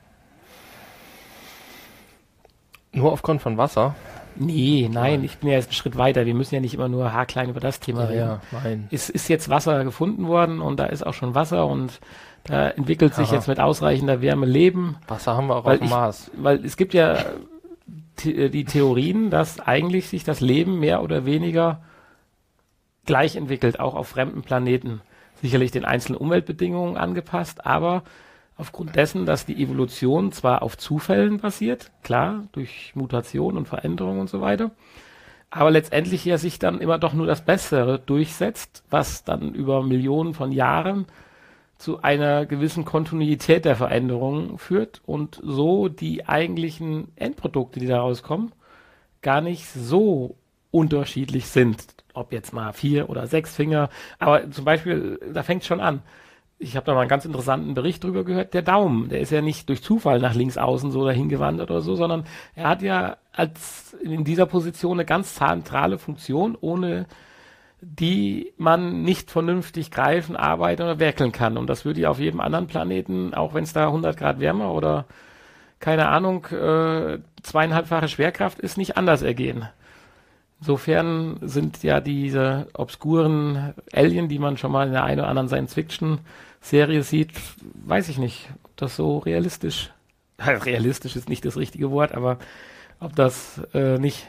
Nur aufgrund von Wasser? Nee, nein, ich bin ja jetzt einen Schritt weiter. Wir müssen ja nicht immer nur haarklein über das Thema Ja, reden. ja, nein. Es ist jetzt Wasser gefunden worden und da ist auch schon Wasser und da entwickelt sich Aha. jetzt mit ausreichender Wärme Leben. Wasser haben wir auch Weil auf dem ich- Mars. Weil es gibt ja the- die Theorien, dass eigentlich sich das Leben mehr oder weniger gleich entwickelt, auch auf fremden Planeten. Sicherlich den einzelnen Umweltbedingungen angepasst, aber aufgrund dessen, dass die Evolution zwar auf Zufällen basiert, klar, durch Mutation und Veränderung und so weiter, aber letztendlich ja sich dann immer doch nur das Bessere durchsetzt, was dann über Millionen von Jahren zu einer gewissen Kontinuität der Veränderungen führt und so die eigentlichen Endprodukte, die daraus kommen, gar nicht so unterschiedlich sind. Ob jetzt mal vier oder sechs Finger, aber zum Beispiel, da fängt es schon an. Ich habe da mal einen ganz interessanten Bericht drüber gehört. Der Daumen, der ist ja nicht durch Zufall nach links außen so dahin gewandert oder so, sondern er hat ja als in dieser Position eine ganz zentrale Funktion, ohne die man nicht vernünftig greifen, arbeiten oder werkeln kann. Und das würde ja auf jedem anderen Planeten, auch wenn es da hundert Grad wärmer oder keine Ahnung, äh, zweieinhalbfache Schwerkraft ist, nicht anders ergehen. Insofern sind ja diese obskuren Alien, die man schon mal in der einen oder anderen Science-Fiction-Serie sieht, weiß ich nicht, ob das so realistisch, realistisch ist nicht das richtige Wort, aber ob das äh, nicht,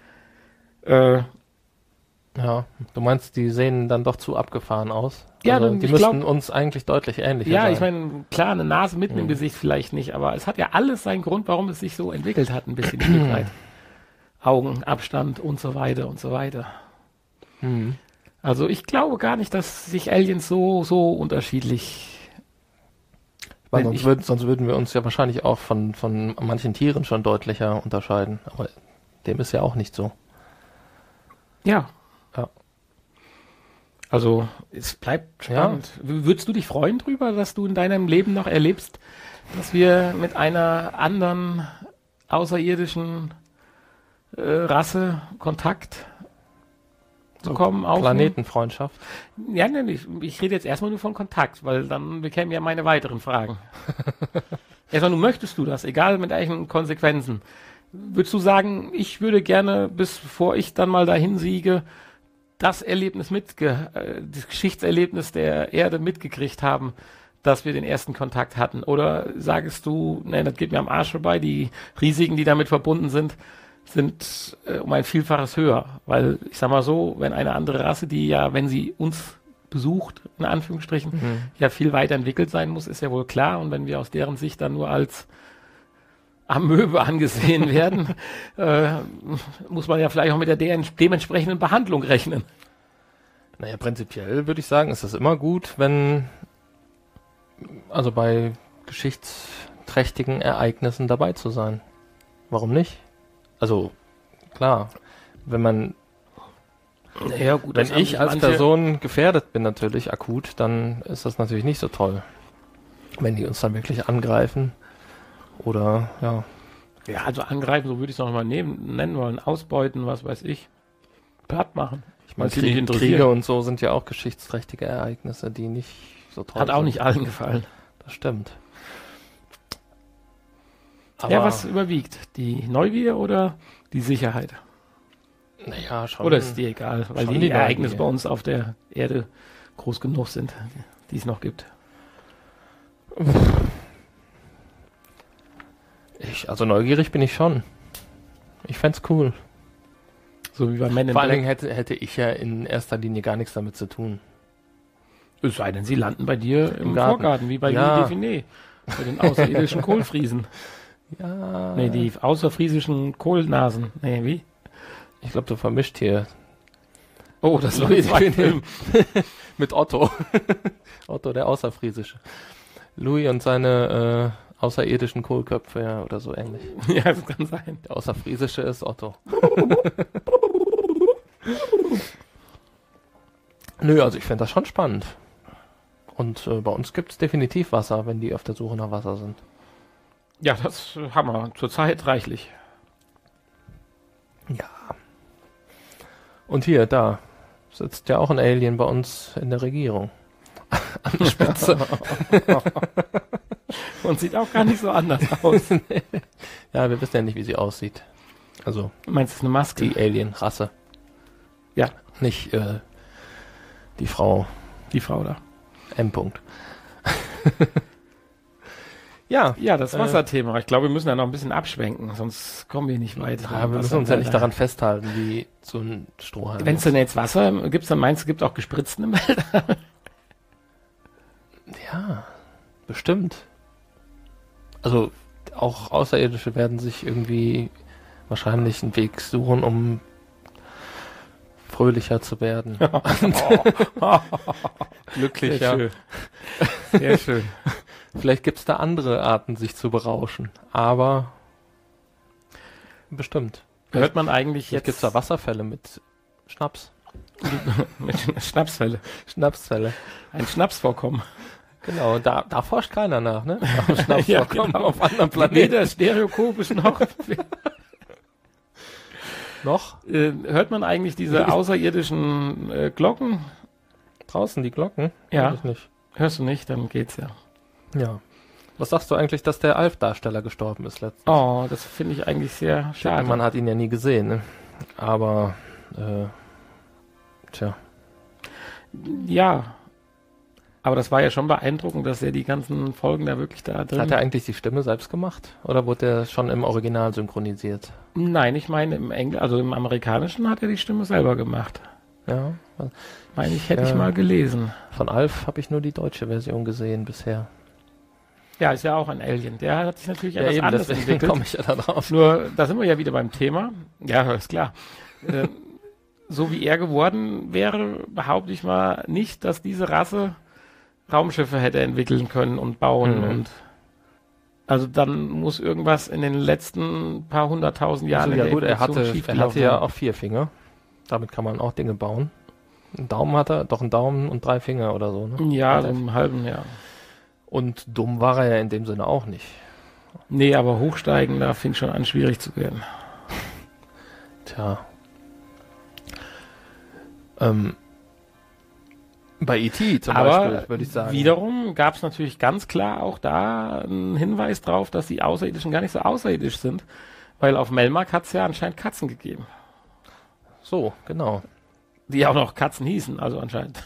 äh, Ja, du meinst, die sehen dann doch zu abgefahren aus? Ja, also, dann- die ich müssten glaub- uns eigentlich deutlich ähnlicher ja, sein. ich meine, klar, eine Nase mitten im Mhm. Gesicht vielleicht nicht, aber es hat ja alles seinen Grund, warum es sich so entwickelt hat, ein bisschen Stück weit. Augen, Abstand und so weiter und so weiter. Mhm. Also ich glaube gar nicht, dass sich Aliens so, so unterschiedlich. Weil wenn sonst, ich- würd, sonst würden wir uns ja wahrscheinlich auch von, von manchen Tieren schon deutlicher unterscheiden. Aber dem ist ja auch nicht so. Ja. Ja. Also es bleibt spannend. W- Würdest du dich freuen drüber, dass du in deinem Leben noch erlebst, dass wir mit einer anderen außerirdischen äh, Rasse Kontakt bekommen? aufnehmen? Planetenfreundschaft. Ja, ne, ich, ich rede jetzt erstmal nur von Kontakt, weil dann bekämen ja meine weiteren Fragen. Erstmal, nur möchtest du das, egal mit welchen Konsequenzen. Würdest du sagen, ich würde gerne, bis bevor ich dann mal dahin siege, das Erlebnis mitge, äh, das Geschichtserlebnis der Erde mitgekriegt haben, dass wir den ersten Kontakt hatten? Oder sagst du, ne, das geht mir am Arsch vorbei, die Risiken, die damit verbunden sind, sind äh, um ein Vielfaches höher. Weil, ich sag mal so, wenn eine andere Rasse, die ja, wenn sie uns besucht, in Anführungsstrichen, Mhm. ja viel weiter entwickelt sein muss, ist ja wohl klar. Und wenn wir aus deren Sicht dann nur als Amöbe angesehen werden, äh, muss man ja vielleicht auch mit der de dementsprechenden Behandlung rechnen. Naja, prinzipiell würde ich sagen, ist es immer gut, wenn, also bei geschichtsträchtigen Ereignissen dabei zu sein. Warum nicht? Also, klar, wenn man, Ja, gut, wenn ich als Person gefährdet bin natürlich akut, dann ist das natürlich nicht so toll. Wenn die uns dann wirklich angreifen oder, ja, Ja, also angreifen, so würde ich es noch mal nehmen, nennen wollen. Ausbeuten, was weiß ich. Platt machen. ich meine, Was sie nicht Krieg, interessiert. Kriege und so sind ja auch geschichtsträchtige Ereignisse, die nicht so toll Hat sind. auch nicht allen gefallen. Das stimmt. Ja, was überwiegt? Die Neugier oder die Sicherheit? Naja, schon. Oder ist dir egal, weil schon die, die Ereignisse Neugier. bei uns auf der Erde groß genug sind, die es noch gibt. Ich, also neugierig bin ich schon. Ich fänd's cool. So wie bei Men in Vor allen Dingen Black. hätte, hätte ich ja in erster Linie gar nichts damit zu tun. Es sei denn, sie landen bei dir im, Im Garten. Vorgarten, wie bei Ja. Louis Define. Bei den außerirdischen Kohlfriesen. Ja. Nee, die außerfriesischen Kohlnasen. Nee, wie? Ich glaube, du vermischt hier Oh, das war Louis ein Define. Film. mit Otto. Otto, der Außerfriesische. Louis und seine äh, außerirdischen Kohlköpfe, ja, oder so ähnlich. Ja, das kann sein. Der Außerfriesische ist Otto. Nö, also ich finde das schon spannend. Und äh, bei uns gibt es definitiv Wasser, wenn die auf der Suche nach Wasser sind. Ja, das haben wir zurzeit reichlich. Ja. Und hier, da sitzt ja auch ein Alien bei uns in der Regierung. An der Spitze. Und sieht auch gar nicht so anders aus. Ja, wir wissen ja nicht, wie sie aussieht. Also, Du meinst, es ist eine Maske? die Alien-Rasse. Ja. Nicht äh, die Frau Die Frau da. M. -Punkt. Ja, Ja, das Wasserthema. Ich glaube, wir müssen da noch ein bisschen abschwenken, sonst kommen wir nicht weit. ja, wir müssen uns ja nicht daran festhalten, wie so ein Strohhalm. Wenn es denn jetzt Wasser gibt, dann meinst du, es gibt auch Gespritzten im Wald? Ja, bestimmt. Also auch Außerirdische werden sich irgendwie wahrscheinlich einen Weg suchen, um fröhlicher zu werden. Glücklicher. Sehr schön. Sehr schön. Vielleicht gibt es da andere Arten, sich zu berauschen. Aber bestimmt. Hört man eigentlich Jetzt gibt es jetzt da Wasserfälle mit Schnaps. mit Schnapsfälle. Schnapsfälle. Ein Schnapsvorkommen. Genau, da, da forscht keiner nach, ne? Nach Schnapsvorkommen genau. auf anderen Planeten. Weder stereoskopisch noch. Noch? Äh, hört man eigentlich diese außerirdischen äh, Glocken? Draußen die Glocken? Ja. Weiß ich nicht. Hörst du nicht, dann geht's ja. Ja. Was sagst du eigentlich, dass der Alf-Darsteller gestorben ist letztens? Oh, das finde ich eigentlich sehr schade. Man hat ihn ja nie gesehen, ne? Aber, äh, tja. Ja. Aber das war ja schon beeindruckend, dass er die ganzen Folgen da wirklich da drin... Hat er eigentlich die Stimme selbst gemacht? Oder wurde er schon im Original synchronisiert? Nein, ich meine im Englisch, also im Amerikanischen hat er die Stimme selber gemacht. Ja. Meine ich, hätte Ja. ich mal gelesen. Von Alf habe ich nur die deutsche Version gesehen bisher. Ja, ist ja auch ein Alien. Der hat sich natürlich etwas eben, anders deswegen entwickelt. komme ich ja da drauf. Nur, da sind wir ja wieder beim Thema. Ja, ist klar. äh, so wie er geworden wäre, behaupte ich mal nicht, dass diese Rasse Raumschiffe hätte entwickeln können und bauen. Mhm. Und also dann muss irgendwas in den letzten paar hunderttausend Jahren Also, ja in der gut, er Evolution hatte, er schiefgelaufen hatte ja sein. auch vier Finger. Damit kann man auch Dinge bauen. Einen Daumen hat er, doch einen Daumen und drei Finger oder so, ne? Ja, Hat so er. im halben Jahr. Und dumm war er ja in dem Sinne auch nicht. Nee, aber hochsteigen, da fing schon an, schwierig zu werden. Tja. Ähm, bei E T zum Aber Beispiel, würde ich sagen. wiederum gab es natürlich ganz klar auch da einen Hinweis drauf, dass die Außerirdischen gar nicht so außerirdisch sind, weil auf Melmark hat es ja anscheinend Katzen gegeben, So, genau. die auch noch Katzen hießen, also anscheinend.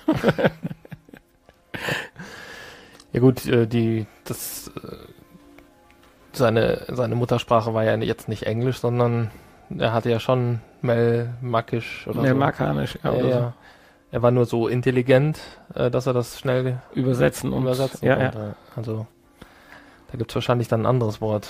Ja gut, äh, die, das, äh, seine, seine Muttersprache war ja jetzt nicht Englisch, sondern er hatte ja schon Melmakisch oder Melmarkanisch, ja, so. oder Ja, so. ja. Er war nur so intelligent, äh, dass er das schnell Übersetzen und übersetzen ja, ja. konnte. Also, da gibt es wahrscheinlich dann ein anderes Wort.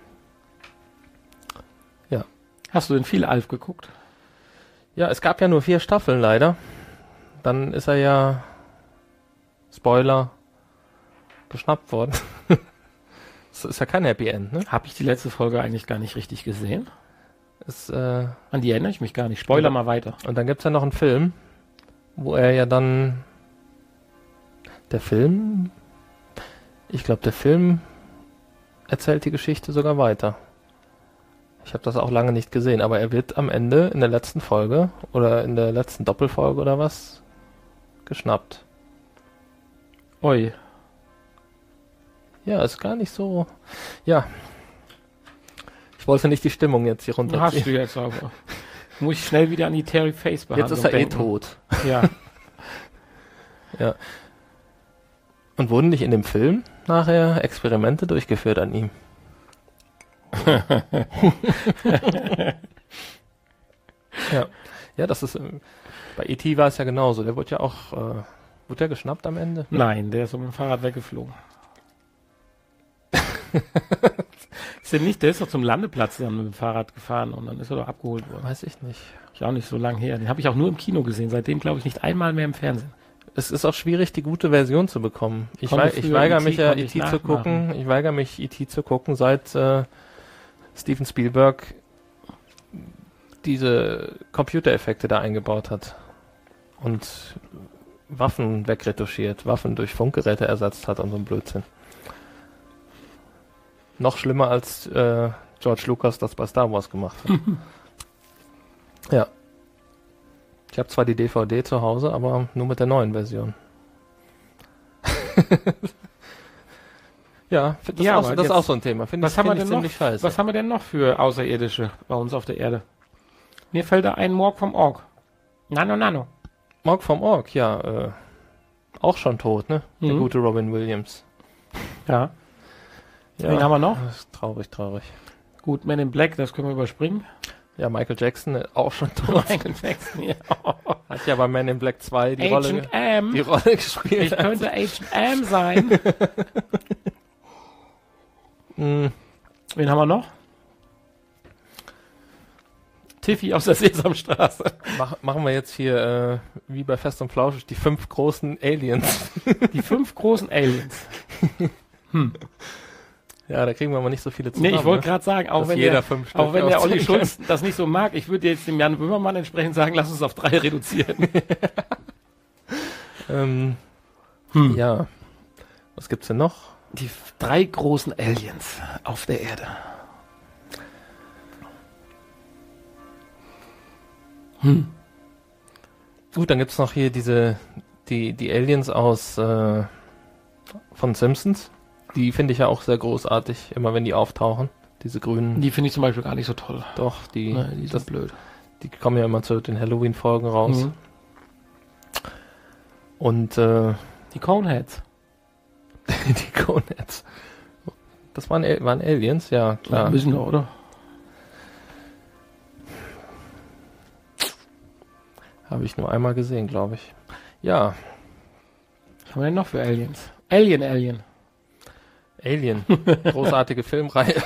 Hast du denn viel Alf geguckt? Ja, es gab ja nur vier Staffeln leider. Dann ist er ja, Spoiler, geschnappt worden. Das ist ja kein Happy End, ne? Habe ich die letzte Folge eigentlich gar nicht richtig gesehen? Ist, äh, An die erinnere ich mich gar nicht. Spoiler mal weiter. und dann gibt's ja noch einen Film, wo er ja dann, der Film, ich glaube, der Film erzählt die Geschichte sogar weiter. Ich habe das auch lange nicht gesehen, aber er wird am Ende in der letzten Folge oder in der letzten Doppelfolge oder was geschnappt. Oi. Ja, ist gar nicht so. Ja. Ich wollte nicht die Stimmung jetzt hier Hast runterziehen. du jetzt aber. Muss ich schnell wieder an die Terry Face Behandlung Jetzt ist er eh denken. tot. Ja. Ja. Und wurden nicht in dem Film nachher Experimente durchgeführt an ihm? Ja. Ja, das ist. äh, Bei E T war es ja genauso. Der wurde ja auch. Äh, wurde der geschnappt am Ende? Nein, der ist so mit dem Fahrrad weggeflogen. Ist der nicht, der ist doch zum Landeplatz dann mit dem Fahrrad gefahren und dann ist er doch abgeholt worden. Weiß ich nicht. Ist auch nicht so lang her. Den habe ich auch nur im Kino gesehen. Seitdem glaube ich nicht einmal mehr im Fernsehen. Es ist auch schwierig, die gute Version zu bekommen. Ich, Konnte wei ich früher weigere E T mich ja, konnte E ich T zu nachmachen. gucken. Ich weigere mich, E T zu gucken, seit äh, Steven Spielberg diese Computereffekte da eingebaut hat und Waffen wegretuschiert, Waffen durch Funkgeräte ersetzt hat und so ein Blödsinn. Noch schlimmer als äh, George Lucas das bei Star Wars gemacht hat. Ja. Ich habe zwar die D V D zu Hause, aber nur mit der neuen Version. Ja, das, Ja, ist, auch, aber das ist jetzt- auch so ein Thema. Finde Was ich, haben wir find ich denn noch? ziemlich scheiße. Was haben wir denn noch für Außerirdische bei uns auf der Erde? Mir fällt da ein Morg vom Org. Nano Nano. Morg vom Org, ja, äh, auch schon tot, ne? Der Mhm. gute Robin Williams. Ja. Ja, Wen haben wir noch? das ist traurig, traurig. Gut, Men in Black, das können wir überspringen. Ja, Michael Jackson äh, auch schon tot. Michael Jackson, ja. Hat ja bei Man in Black zwei die Rolle, Agent M. die Rolle gespielt. Ich könnte Agent M sein. Mm, Wen haben wir noch? Tiffy aus der Sesamstraße. mach, machen wir jetzt hier, äh, wie bei Fest und Flauschig, die fünf großen Aliens. Die fünf großen Aliens. Ja, da kriegen wir mal nicht so viele Nee, zusammen. ich wollte ne? gerade sagen, auch Dass wenn, jeder der, fünf Stück auch wenn der Olli aufzählen Schulz das nicht so mag, ich würde jetzt dem Jan Böhmermann entsprechend sagen, lass uns auf drei reduzieren. Ähm, Hm. Ja. Was gibt's denn noch? Die f- drei großen Aliens auf der Erde. Gut, dann gibt's noch hier diese, die, die Aliens aus, äh, von Simpsons. Die finde ich ja auch sehr großartig, immer wenn die auftauchen. Diese grünen. Die finde ich zum Beispiel gar nicht so toll. Doch, die, Nee, die sind das, blöd. die kommen ja immer zu den Halloween-Folgen raus. Mhm. Und, äh, Die Coneheads. die Coneheads. Das waren, Al- waren Aliens, ja, Ja, klar. müssen wir, oder? Habe ich nur einmal gesehen, glaube ich. Ja, Was haben wir denn noch für Aliens? Alien, Alien. Alien. Großartige Filmreihe.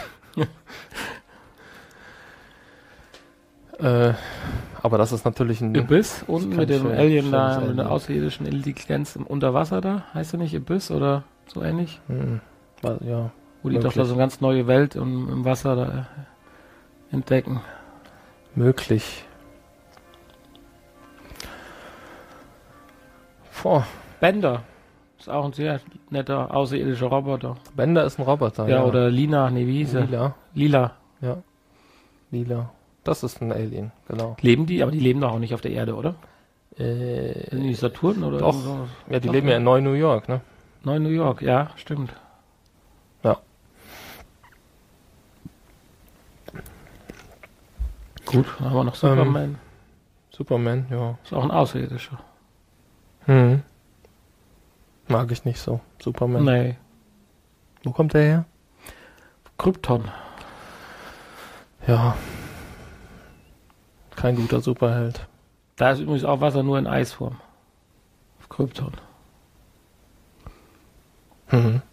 äh, aber das ist natürlich ein... Abyss unten kann mit dem schön- Alien da, schönes mit der Alien. außerirdischen Intelligenz im Unterwasser da. Heißt der nicht Abyss oder so ähnlich? Hm, war- ja, Wo die Möglich. doch da so eine ganz neue Welt im, im Wasser da äh, entdecken. möglich. Boah, Bender. Ist auch ein sehr netter außerirdischer Roboter. Bender ist ein Roboter. Ja, oder Lina, nee, wie hieß er? Lila. Lila. Ja, Lila. Das ist ein Alien, genau. Leben die? Aber die leben doch auch nicht auf der Erde, oder? Äh, Sind die Saturn oder Doch. so? ja, die Doch, leben ja in Neu-New York, ne? Neu New York, ja, stimmt. Ja. Gut, dann haben wir noch Superman. Superman, ja. Ist auch ein Außerirdischer. Hm. Mag ich nicht so. Superman. Nee. Wo kommt der her? Krypton. Ja. Kein guter Superheld. Da ist übrigens auch Wasser nur in Eisform. Auf Krypton. Mhm.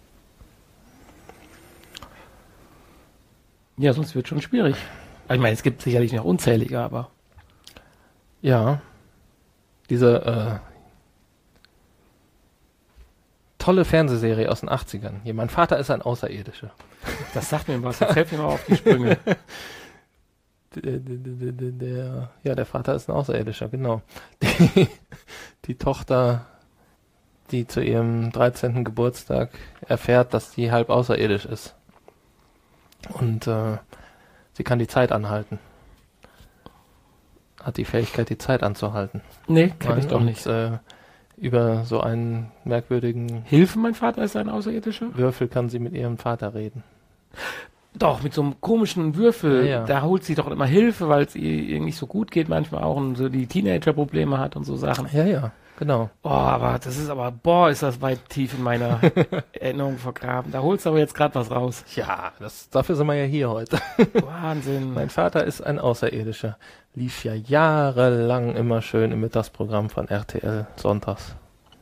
Ja, sonst wird schon schwierig. Ich meine, es gibt sicherlich noch unzählige, aber Ja. Diese äh, tolle Fernsehserie aus den achtzigern. Hier, mein Vater ist ein Außerirdischer. das sagt mir was. Jetzt helft mir mal auf die Sprünge. Der, der, der, der, der, ja, der Vater ist ein Außerirdischer, genau. Die, die Tochter, die zu ihrem dreizehnten Geburtstag erfährt, dass sie halb außerirdisch ist. Und äh, sie kann die Zeit anhalten. Hat die Fähigkeit, die Zeit anzuhalten. Nee, kenn ich Nein, doch und, nicht. Äh, über so einen merkwürdigen Hilfe, mein Vater ist ein Außerirdischer? Würfel kann sie mit ihrem Vater reden. Doch, mit so einem komischen Würfel. Ja, ja. Da holt sie doch immer Hilfe, weil es ihr ihr nicht so gut geht manchmal auch und so die Teenager-Probleme hat und so Sachen. Ja, ja, genau. Oh, aber das ist aber, boah, ist das weit tief in meiner Erinnerung vergraben. Da holst du aber jetzt gerade was raus. Ja, das, dafür sind wir ja hier heute. Wahnsinn. Mein Vater ist ein Außerirdischer. Lief ja jahrelang immer schön im Mittagsprogramm von R T L sonntags.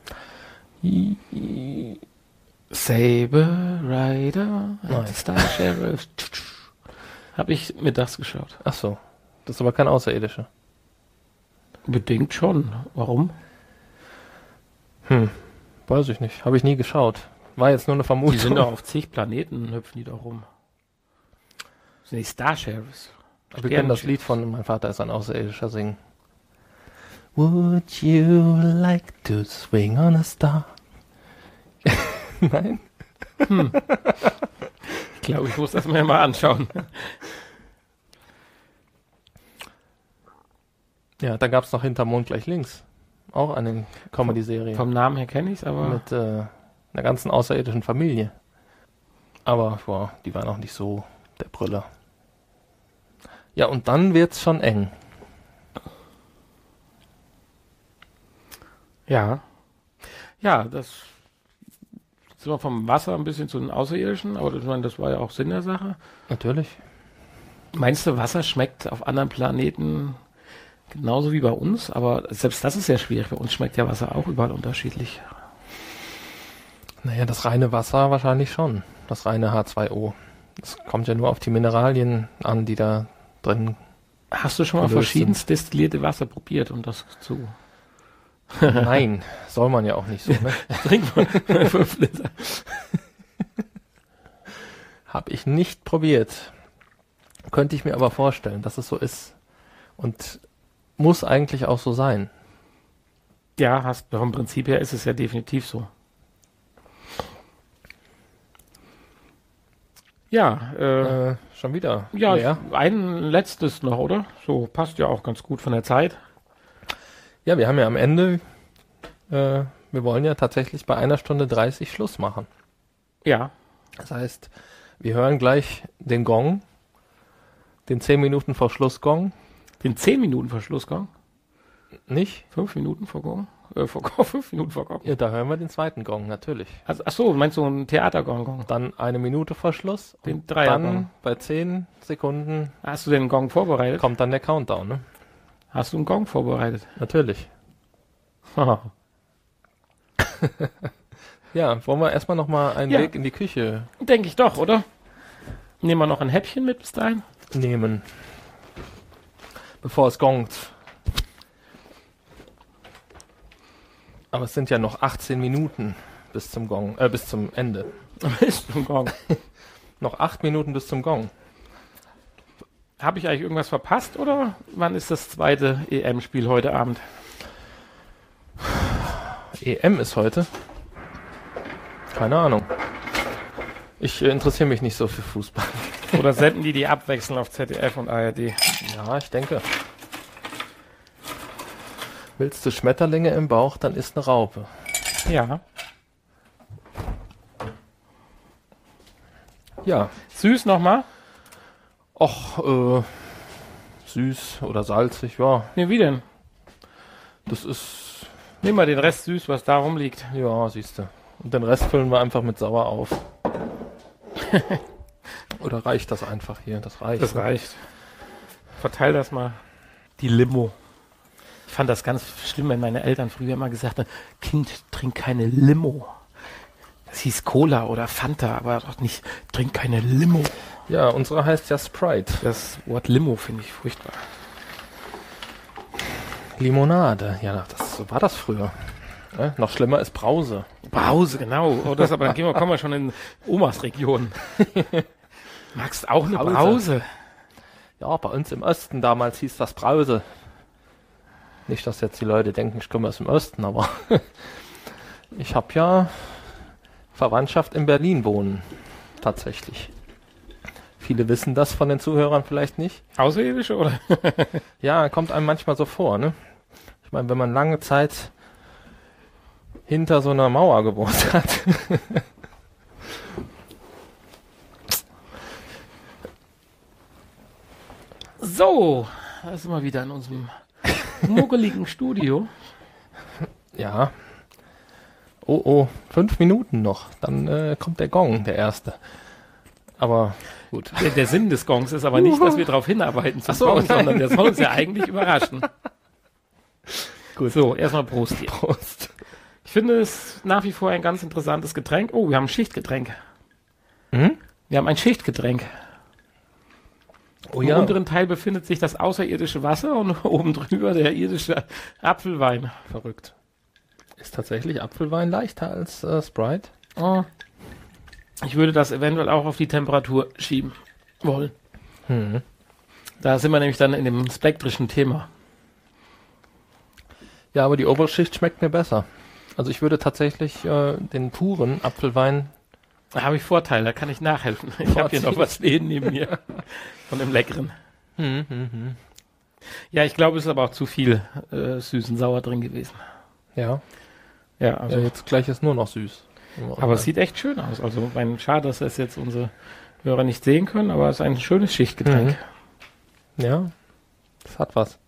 Saber Rider, Nein. Star Sheriff. Hab ich mittags geschaut. Ach so, das ist aber kein Außerirdischer. Bedingt schon. Warum? Hm, weiß ich nicht. Habe ich nie geschaut. War jetzt nur eine Vermutung. Die sind doch auf zig Planeten, hüpfen die doch rum. Sind die Star Sheriffs? Aber wir kennen das Lied von Mein Vater ist ein Außerirdischer singen. Would you like to swing on a star? Nein? Hm. Ich glaube, ich muss das mir mal anschauen. Ja, dann gab es noch Hinterm Mond gleich links. Auch eine Comedy-Serie. Vom Namen her kenne ich es, aber... Mit äh, einer ganzen außerirdischen Familie. Aber boah, die war noch nicht so der Brüller. Ja, und dann wird's schon eng. Ja. Ja, das sind wir vom Wasser ein bisschen zu den Außerirdischen, aber ich meine, das war ja auch Sinn der Sache. Natürlich. Meinst du, Wasser schmeckt auf anderen Planeten genauso wie bei uns? Aber selbst das ist sehr schwierig. Bei uns schmeckt ja Wasser auch überall unterschiedlich. Naja, das reine Wasser wahrscheinlich schon. Das reine H zwei O. Das kommt ja nur auf die Mineralien an, die da drin. Hast du schon mal verschiedenst destillierte Wasser probiert, um das zu... Nein, soll man ja auch nicht so, ne? Trink mal fünf Liter. Hab ich nicht probiert. Könnte ich mir aber vorstellen, dass es so ist. Und muss eigentlich auch so sein. Ja, hast, vom Prinzip her ist es ja definitiv so. Ja, äh, äh, schon wieder. Ja, leer. Ein letztes noch, oder? So, passt ja auch ganz gut von der Zeit. Ja, wir haben ja am Ende, äh, wir wollen ja tatsächlich bei einer Stunde dreißig Schluss machen. Ja. Das heißt, wir hören gleich den Gong, den zehn Minuten vor Schlussgong. Den zehn Minuten vor Schlussgong? Nicht? fünf Minuten vor Gong? Äh, vor Gong, fünf Minuten vor Gong. Ja, da hören wir den zweiten Gong, natürlich. Also, ach so, meinst du einen Theatergong? Dann eine Minute vor Schluss. Den und Dreiergong. Dann bei zehn Sekunden Hast du den Gong vorbereitet? kommt dann der Countdown, ne? Hast du einen Gong vorbereitet? Natürlich. Ja, wollen wir erstmal nochmal einen Ja. Weg in die Küche Denke ich doch, oder? Nehmen wir noch ein Häppchen mit bis dahin? nehmen, bevor es gongt. Aber es sind ja noch achtzehn Minuten bis zum Gong, äh, bis zum Ende. Ist ein Gong. Noch acht Minuten bis zum Gong. Habe ich eigentlich irgendwas verpasst, oder wann ist das zweite E M-Spiel heute Abend? E M ist heute? Keine Ahnung. Ich äh, interessiere mich nicht so für Fußball. Oder senden die die abwechselnd auf Z D F und A R D? Ja, ich denke. Willst du Schmetterlinge im Bauch, dann isst eine Raupe. Ja. Ja. Süß nochmal? Och, äh, süß oder salzig, ja. Ne, wie denn? Das ist, Nimm mal den Rest süß, was da rumliegt. ja, siehst du. Und den Rest füllen wir einfach mit sauer auf. Oder reicht das einfach hier? Das reicht. Das reicht. Verteil das mal. Die Limo. Ich fand das ganz schlimm, wenn meine Eltern früher immer gesagt haben, Kind, trink keine Limo. Das hieß Cola oder Fanta, aber doch nicht, trink keine Limo. Ja, unsere heißt ja Sprite. Das Wort Limo finde ich furchtbar. Limonade. Ja, das, so war das früher. Ja, noch schlimmer ist Brause. Brause, genau. Oh, das, aber dann gehen wir, kommen wir schon in Omas Region. Magst auch eine Brause. Brause? Ja, bei uns im Osten damals hieß das Brause. Nicht, dass jetzt die Leute denken, ich komme aus dem Osten, aber ich habe ja Verwandtschaft in Berlin wohnen. Tatsächlich. Viele wissen das von den Zuhörern vielleicht nicht. Außerirdische, oder? Ja, kommt einem manchmal so vor, ne? Ich meine, wenn man lange Zeit hinter so einer Mauer gewohnt hat. So, da sind wir wieder in unserem muckeligen Studio. Ja. Oh, oh, fünf Minuten noch. Dann äh, kommt der Gong, der erste. Aber gut. Der, der Sinn des Gongs ist aber nicht, dass wir darauf hinarbeiten zum Ach so, Gong, nein. sondern der soll uns ja eigentlich überraschen. Gut. So, erstmal Prost hier. Prost. Ich finde es nach wie vor ein ganz interessantes Getränk. Oh, wir haben ein Schichtgetränk. Mhm. Wir haben ein Schichtgetränk. Oh Im ja. unteren Teil befindet sich das außerirdische Wasser und oben drüber der irdische Apfelwein. Verrückt. Ist tatsächlich Apfelwein leichter als äh, Sprite? Oh. Ich würde das eventuell auch auf die Temperatur schieben wollen. Hm. Da sind wir nämlich dann in dem spektrischen Thema. Ja, aber die obere Schicht schmeckt mir besser. Also ich würde tatsächlich äh, den puren Apfelwein... Da habe ich Vorteile, da kann ich nachhelfen. Ich habe hier noch was stehen neben mir von dem Leckeren. Hm, hm, hm. Ja, ich glaube, es ist aber auch zu viel äh, süß und sauer drin gewesen. Ja. Ja, also ja, jetzt gleich ist nur noch süß. Aber es sieht echt schön aus. Also mein schade, dass das jetzt unsere Hörer nicht sehen können, aber es ist ein schönes Schichtgetränk. Mhm. Ja, das hat was.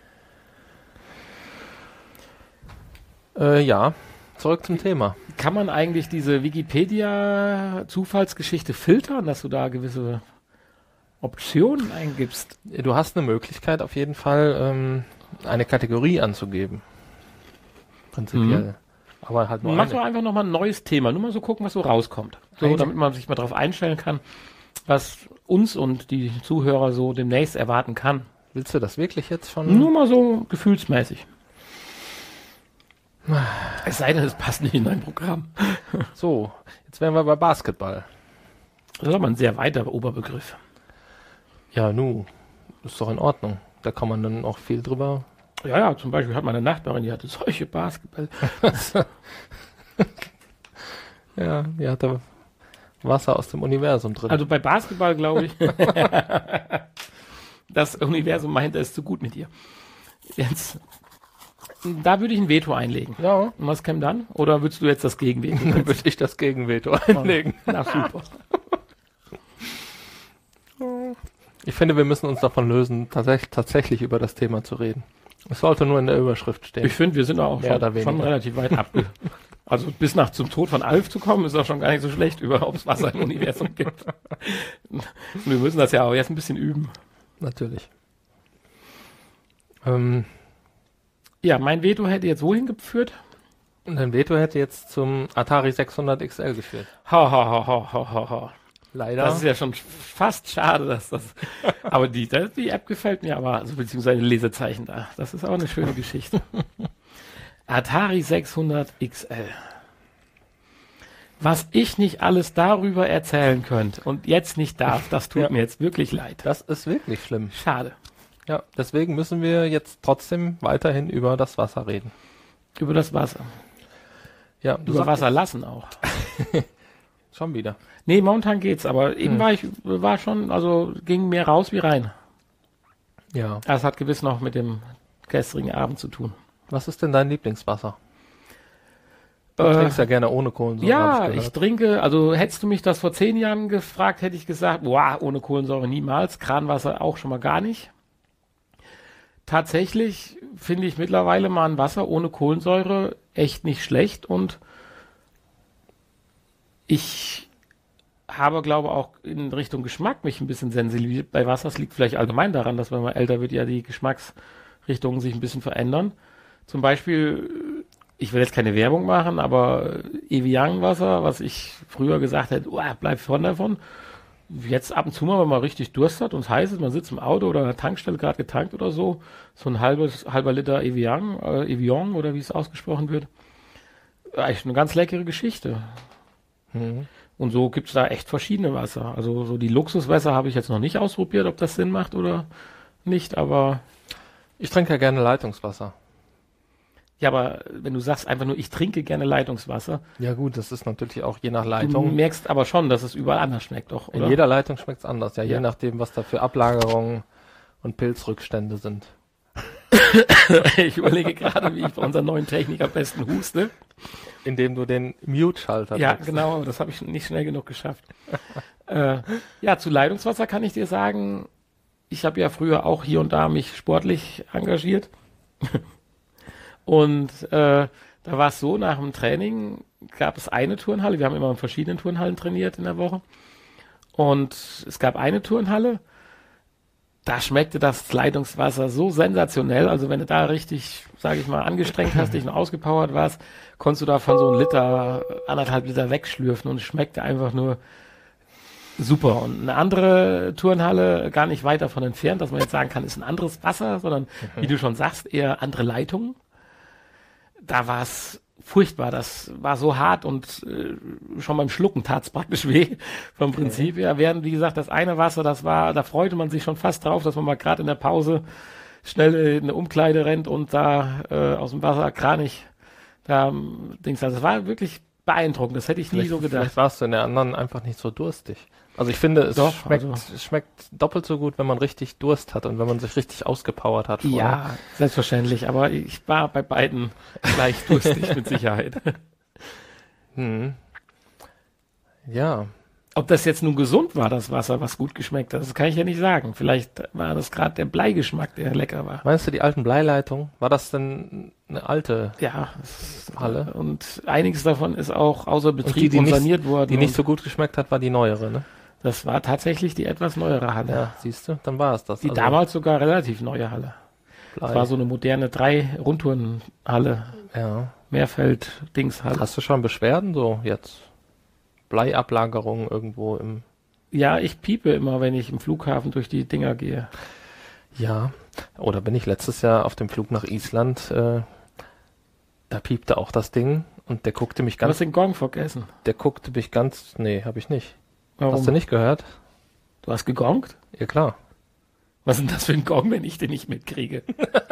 Äh, ja, zurück zum Thema. Kann man eigentlich diese Wikipedia-Zufallsgeschichte filtern, dass du da gewisse Optionen eingibst? Du hast eine Möglichkeit auf jeden Fall, ähm, eine Kategorie anzugeben. Prinzipiell. Mhm. Aber halt nur Mach eine. doch einfach nochmal ein neues Thema. Nur mal so gucken, was so rauskommt. So, Eigentlich. Damit man sich mal darauf einstellen kann, was uns und die Zuhörer so demnächst erwarten kann. Willst du das wirklich jetzt schon? Nur mal so gefühlsmäßig. Es sei denn, es passt nicht in dein Programm. So, jetzt wären wir bei Basketball. Das ist aber ein sehr weiter Oberbegriff. Ja, nu, ist doch in Ordnung. Da kann man dann auch viel drüber... Ja, ja, zum Beispiel hat meine Nachbarin, die hatte solche Basketball. Ja, die hatte Wasser aus dem Universum drin. Also bei Basketball glaube ich, das Universum meint, es ist zu gut mit ihr. Jetzt, da würde ich ein Veto einlegen. Ja. Und was käme dann? Oder würdest du jetzt das Gegenveto? Dann würde ich das Gegenveto einlegen. Na super. Ich finde, wir müssen uns davon lösen, tatsächlich, tatsächlich über das Thema zu reden. Es sollte nur in der Überschrift stehen. Ich finde, wir sind auch Mehr schon, oder schon relativ weit ab. Also bis nach zum Tod von Alf zu kommen, ist auch schon gar nicht so schlecht, über ob es Wasser im Universum gibt. Wir müssen das ja auch erst ein bisschen üben. Natürlich. Ähm, ja, mein Veto hätte jetzt wohin geführt? Und dein Veto hätte jetzt zum Atari sechshundert X L geführt. Ha, ha, ha, ha, ha, ha, ha. Leider. Das ist ja schon fast schade, dass das. Aber die, die App gefällt mir aber, also beziehungsweise Lesezeichen da. Das ist auch eine schöne Geschichte. Atari sechshundert X L. Was ich nicht alles darüber erzählen könnte und jetzt nicht darf, das tut Ja. mir jetzt wirklich leid. Das ist wirklich schlimm. Schade. Ja, deswegen müssen wir jetzt trotzdem weiterhin über das Wasser reden. Über das Wasser. Ja, du Über sagst Wasser lassen auch. schon wieder. Nee, momentan geht's, aber eben Hm. war ich, war schon, also ging mehr raus wie rein. Ja. Das hat gewiss noch mit dem gestrigen Abend zu tun. Was ist denn dein Lieblingswasser? Du Äh, trinkst ja gerne ohne Kohlensäure. Ja, hab ich, gehört. trinke, also hättest du mich das vor zehn Jahren gefragt, hätte ich gesagt, boah, ohne Kohlensäure niemals, Kranwasser auch schon mal gar nicht. Tatsächlich finde ich mittlerweile mal ein Wasser ohne Kohlensäure echt nicht schlecht und ich habe, glaube auch in Richtung Geschmack mich ein bisschen sensibilisiert bei Wasser. Es liegt vielleicht allgemein daran, dass wenn man älter wird, ja die Geschmacksrichtungen sich ein bisschen verändern. Zum Beispiel, ich will jetzt keine Werbung machen, aber Evian-Wasser, was ich früher gesagt hätte, oh, bleib von davon. Jetzt ab und zu mal, wenn man richtig Durst hat und es heiß ist, man sitzt im Auto oder an der Tankstelle gerade getankt oder so, so ein halbes, halber Liter Evian, äh, Evian oder wie es ausgesprochen wird. Eigentlich eine ganz leckere Geschichte. Mhm. Und so gibt's da echt verschiedene Wasser. Also so die Luxuswässer habe ich jetzt noch nicht ausprobiert, ob das Sinn macht oder nicht, aber Ich trinke ja gerne Leitungswasser. ja, aber wenn du sagst einfach nur, ich trinke gerne Leitungswasser, Ja gut, das ist natürlich auch je nach du Leitung. merkst aber schon, dass es überall anders schmeckt, doch, In oder? jeder Leitung schmeckt es anders, ja, je Ja. nachdem, was da für Ablagerungen und Pilzrückstände sind. Ich überlege gerade, wie ich bei unserem neuen Techniker am besten huste. Indem du den Mute-Schalter Ja, drückst. genau, aber das habe ich nicht schnell genug geschafft. äh, ja, zu Leitungswasser kann ich dir sagen, ich habe ja früher auch hier und da mich sportlich engagiert. Und äh, da war es so, nach dem Training gab es eine Turnhalle, wir haben immer in verschiedenen Turnhallen trainiert in der Woche. Und es gab eine Turnhalle, da schmeckte das Leitungswasser so sensationell. Also wenn du da richtig, sage ich mal, angestrengt hast, dich noch ausgepowert warst, konntest du davon so einen Liter, anderthalb Liter wegschlürfen und es schmeckte einfach nur super. Und eine andere Turnhalle, gar nicht weit davon entfernt, dass man jetzt sagen kann, ist ein anderes Wasser, sondern wie du schon sagst, eher andere Leitungen. Da war es furchtbar. Das war so hart und äh, schon beim Schlucken tat es praktisch weh vom Prinzip her. Während, wie gesagt, das eine Wasser, das war, da freute man sich schon fast drauf, dass man mal gerade in der Pause schnell in eine Umkleide rennt und da äh, aus dem Wasser kranig da Dings. Also das war wirklich beeindruckend. Das hätte ich nie Vielleicht, so gedacht. vielleicht warst du in der anderen einfach nicht so durstig. Also ich finde, es Doch, schmeckt, also- es schmeckt doppelt so gut, wenn man richtig Durst hat und wenn man sich richtig ausgepowert hat. vorher. Ja, selbstverständlich. Aber ich war bei beiden gleich durstig mit Sicherheit. Hm. Ja. Ob das jetzt nun gesund war, das Wasser, was gut geschmeckt hat, das kann ich ja nicht sagen. Vielleicht war das gerade der Bleigeschmack, der lecker war. Meinst du die alten Bleileitungen? War das denn eine alte Ja, es- Halle? und einiges davon ist auch außer Betrieb die, die und nicht- saniert worden. Die nicht und so gut geschmeckt hat, war die neuere, ne? das war tatsächlich die etwas neuere Halle. Ja, siehst du, dann war es das. Die Also damals sogar relativ neue Halle. Blei. Das war so eine moderne Drei-Rundtourenhalle, Ja. Mehrfeld-Dingshalle. Hast du schon Beschwerden so jetzt? Bleiablagerungen irgendwo im... Ja, ich piepe immer, wenn ich im Flughafen durch die Dinger gehe. Ja. Oder bin ich letztes Jahr auf dem Flug nach Island, äh, da piepte auch das Ding und der guckte mich Du hast ganz... den Gong vergessen. Der guckte mich ganz... Nee, habe ich nicht. Warum? Hast du nicht gehört? Du hast gegongt? Ja, klar. Was ist denn das für ein Gong, wenn ich den nicht mitkriege?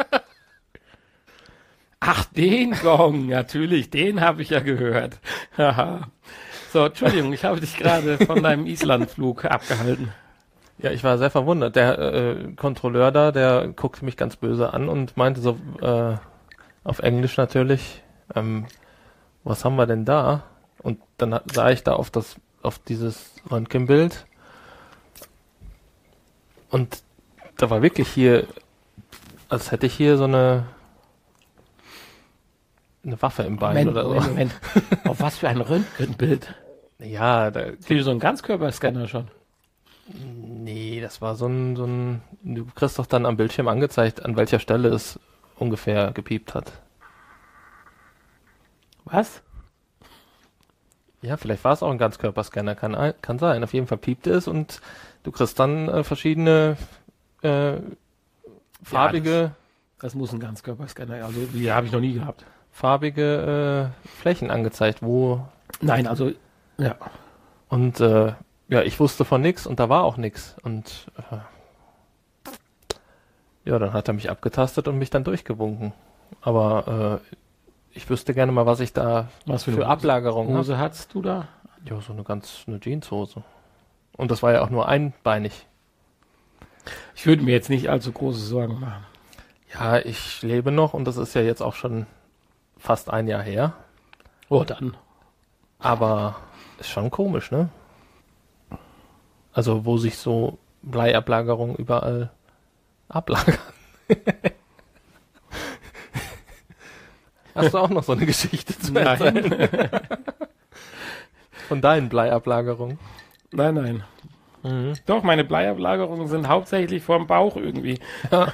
Ach, den Gong, natürlich, den habe ich ja gehört. Haha. So, Entschuldigung, ich habe dich gerade von deinem Islandflug abgehalten. Ja, ich war sehr verwundert. Der äh, Kontrolleur da, der guckte mich ganz böse an und meinte so, äh, auf Englisch natürlich, ähm, was haben wir denn da? Und dann hat- sah ich da auf das, auf dieses Röntgenbild und da war wirklich hier, als hätte ich hier so eine eine Waffe im Bein Moment, oder so. Moment, Moment. Auf was für ein Röntgenbild? Ja, da, Wie so ein Ganzkörperscanner schon. nee, das war so ein, so ein, du kriegst doch dann am Bildschirm angezeigt, an welcher Stelle es ungefähr gepiept hat. Was? Ja, vielleicht war es auch ein Ganzkörperscanner, kann, ein- kann sein. Auf jeden Fall piepte es und du kriegst dann äh, verschiedene äh, farbige, Das muss ein Ganzkörperscanner. Also, die habe ich noch nie gehabt. farbige äh, Flächen angezeigt, wo Nein, also, ja. und äh, ja, ich wusste von nix und da war auch nix und äh, ja, dann hat er mich abgetastet und mich dann durchgewunken. Aber äh, ich wüsste gerne mal, was ich da Was für für eine Ablagerungen habe. Hose hattest du da? Ja, so eine ganz eine Jeanshose. Und das war ja auch nur einbeinig. Ich würde mir jetzt nicht allzu große Sorgen machen. Ja, ich lebe noch und das ist ja jetzt auch schon fast ein Jahr her. Oh, dann. Aber ist schon komisch, ne? Also wo sich so Bleiablagerungen überall ablagern. Hast du auch noch so eine Geschichte zu erzählen? Nein. Von deinen Bleiablagerungen? nein, nein. Mhm. Doch, meine Bleiablagerungen sind hauptsächlich vorm Bauch irgendwie. Ja.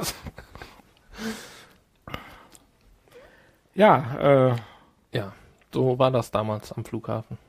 Ja, äh, Ja, so war das damals am Flughafen.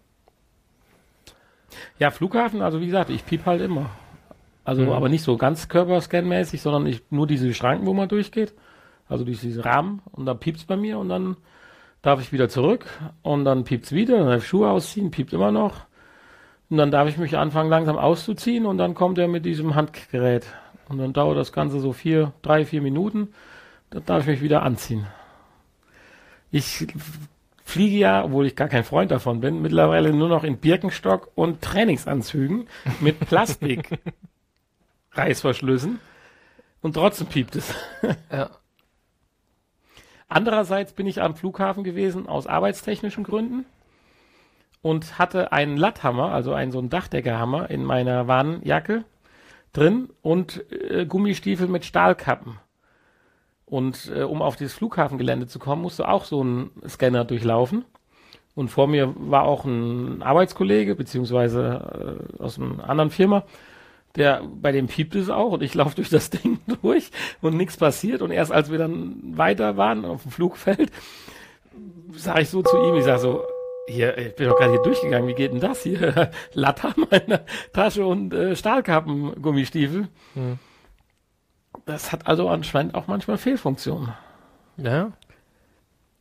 ja, Flughafen, also wie gesagt, ich piep halt immer. Also, Mhm. aber nicht so ganz Körperscan-mäßig, sondern ich, nur diese Schranken, wo man durchgeht. Also durch diese Rahmen und dann piept's bei mir und dann darf ich wieder zurück und dann piept's wieder, dann darf ich Schuhe ausziehen, piept immer noch. Und dann darf ich mich anfangen langsam auszuziehen und dann kommt er mit diesem Handgerät. Und dann dauert das Ganze so vier, drei, vier Minuten. Dann darf ich mich wieder anziehen. Ich fliege ja, obwohl ich gar kein Freund davon bin, mittlerweile nur noch in Birkenstock und Trainingsanzügen mit Plastik Reißverschlüssen und trotzdem piept es. Ja. Andererseits bin ich am Flughafen gewesen aus arbeitstechnischen Gründen und hatte einen Latthammer, also einen so einen Dachdeckerhammer in meiner Warnjacke drin und äh, Gummistiefel mit Stahlkappen. Und äh, um auf dieses Flughafengelände zu kommen, musste auch so ein Scanner durchlaufen. Und vor mir war auch ein Arbeitskollege, beziehungsweise äh, aus einer anderen Firma, der, bei dem piept es auch und ich laufe durch das Ding durch und nichts passiert. Und erst als wir dann weiter waren auf dem Flugfeld, sage ich so zu ihm, ich sage so, hier, ich bin doch gerade hier durchgegangen, wie geht denn das hier? Latthammer in der Tasche und äh, Stahlkappen, Gummistiefel. Hm. Das hat also anscheinend auch manchmal Fehlfunktionen. Ja.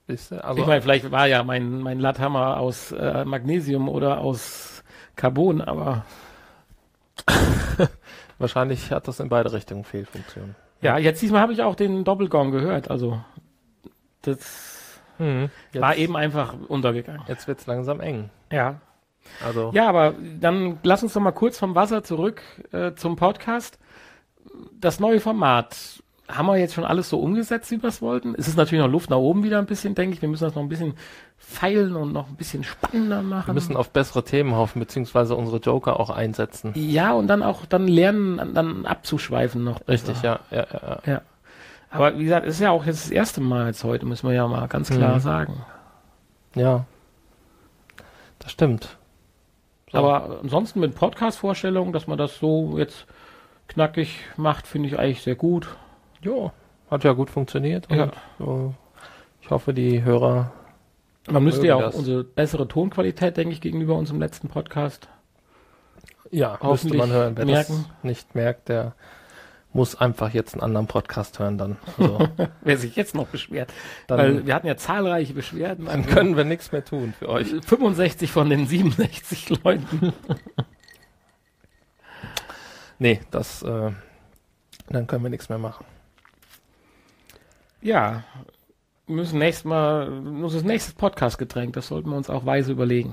Siehst du? Also Ich meine, vielleicht war ja mein, mein Latthammer aus äh, Magnesium oder aus Carbon, aber wahrscheinlich hat das in beide Richtungen Fehlfunktionen. ja, jetzt diesmal habe ich auch den Doppelgong gehört, also das Mhm. Jetzt, war eben einfach untergegangen. jetzt wird's langsam eng. Ja. Also Ja, aber dann lass uns doch mal kurz vom Wasser zurück äh, zum Podcast. Das neue Format, haben wir jetzt schon alles so umgesetzt, wie wir es wollten? Es ist natürlich noch Luft nach oben wieder ein bisschen, denke ich. Wir müssen das noch ein bisschen feilen und noch ein bisschen spannender machen. wir müssen auf bessere Themen hoffen, beziehungsweise unsere Joker auch einsetzen. Ja, und dann auch dann lernen, dann abzuschweifen noch. Richtig, ja, ja, ja, ja. Ja. Aber wie gesagt, es ist ja auch jetzt das erste Mal jetzt heute, müssen wir ja mal ganz klar Mhm. sagen. Ja, das stimmt. So. Aber ansonsten mit Podcast-Vorstellungen, dass man das so jetzt knackig macht, finde ich eigentlich sehr gut. Jo, hat ja gut funktioniert. Und Ja. so, ich hoffe, die Hörer. Man müsste ja auch das. unsere bessere Tonqualität, denke ich, gegenüber unserem letzten Podcast. Ja, müsste Hoffentlich man hören. Wer merken. das nicht merkt, der muss einfach jetzt einen anderen Podcast hören dann. Also, Wer sich jetzt noch beschwert. Dann- Weil wir hatten ja zahlreiche Beschwerden. dann können wir nichts mehr tun für euch. fünfundsechzig von den siebenundsechzig Leuten. Nee, das, äh, dann können wir nichts mehr machen. Ja, wir müssen nächstes Mal, unser nächstes Podcast-Getränk, das sollten wir uns auch weise überlegen.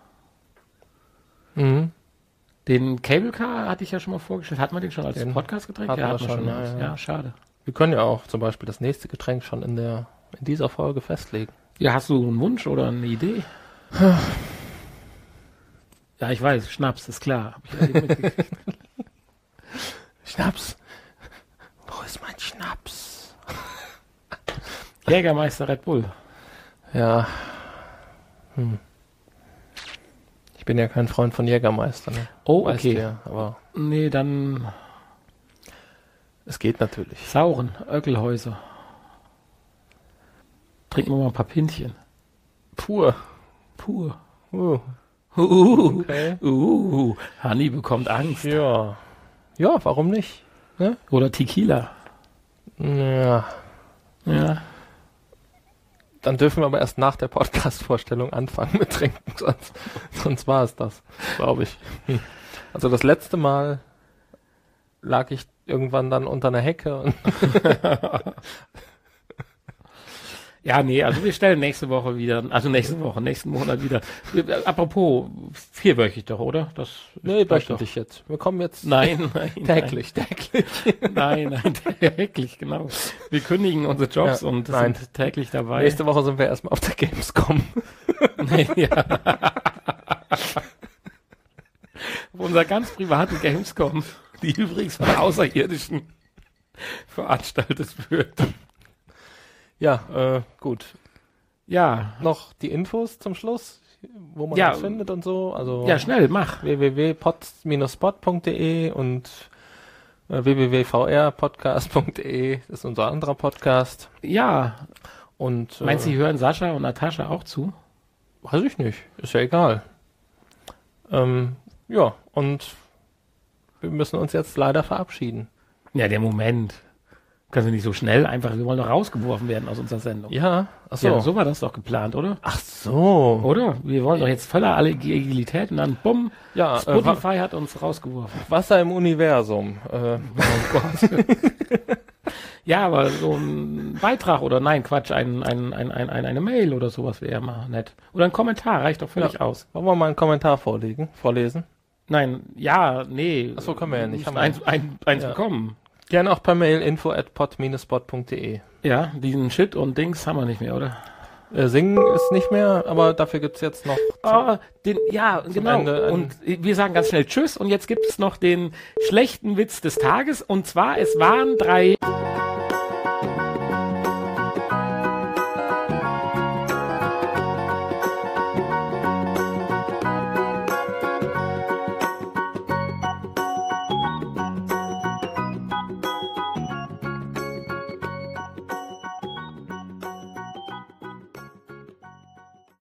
Mhm. Den Cable Car hatte ich ja schon mal vorgestellt. Hat man den schon als Den Podcast-Getränk? hatten Ja, wir hat man schon, schon. ja, Ja, ja. ja, schade. Wir können ja auch zum Beispiel das nächste Getränk schon in der in dieser Folge festlegen. Ja, hast du einen Wunsch oder eine Idee? Ja, ich weiß, Schnaps, ist klar. Hab ich ja eben mitgekriegt. Schnaps. Wo ist mein Schnaps? Jägermeister Red Bull. Ja. Hm. Ich bin ja kein Freund von Jägermeister, ne? Oh, Weißt okay. du ja, aber Nee, dann es geht natürlich. Sauren, Öckelhäuser. Trinken wir mal ein paar Pintchen. Pur. Pur. Uh, Uh, okay. uh, Hanni bekommt Angst. Ja. Ja, warum nicht? Ne? Oder Tequila. Ja. Ja. Dann dürfen wir aber erst nach der Podcast-Vorstellung anfangen mit Trinken, sonst, sonst war es das, glaube ich. Hm. Also das letzte Mal lag ich irgendwann dann unter einer Hecke und Ja, nee, also wir stellen nächste Woche wieder, also nächste Woche, nächsten Monat wieder. Wir- Apropos, vierwöchig doch, oder? Das nee, bleibt wöchentlich jetzt. Wir kommen jetzt Nein, nein. täglich, täglich. Nein, nein, täglich, genau. Wir kündigen unsere Jobs Ja, und nein. sind täglich dabei. Nächste Woche sind wir erstmal auf der Gamescom. Nee, ja. Auf unserer ganz privaten Gamescom, die übrigens von Außerirdischen veranstaltet wird. Ja, äh, gut. Ja, Noch die Infos zum Schluss, wo man Ja, uns findet und so. Also ja, schnell, mach. w w w punkt pod spot punkt d e und äh, w w w punkt v r podcast punkt d e ist unser anderer Podcast. Ja, Und äh, meinst du, die hören Sascha und Natascha auch zu? weiß ich nicht, ist ja egal. Ähm, ja, und wir müssen uns jetzt leider verabschieden. Ja, der Moment. Können wir nicht so schnell einfach, wir wollen doch rausgeworfen werden aus unserer Sendung. Ja, ach so. Ja, so war das doch geplant, oder? Ach so. Oder? Wir wollen doch jetzt voller Agilität und dann bumm, Ja, äh, Spotify hat uns rausgeworfen. Wasser im Universum. Äh, Oh Gott. Ja, aber so ein Beitrag oder nein, Quatsch, ein, ein, ein, ein, ein, eine Mail oder sowas wäre ja mal nett. Oder ein Kommentar reicht doch völlig Ja. aus. wollen wir mal einen Kommentar vorlegen, vorlesen? Nein, ja, nee. Ach so, können wir ja nicht. Haben Haben wir- eins, ein, eins Ja. bekommen. Gerne auch per Mail info at pod dash spot punkt d e. Ja, diesen Shit und Dings haben wir nicht mehr, oder? Äh, singen ist nicht mehr, aber dafür gibt's jetzt noch. Oh, den, ja, genau. Ende ein- Und wir sagen ganz schnell Tschüss und jetzt gibt es noch den schlechten Witz des Tages und zwar, es waren drei...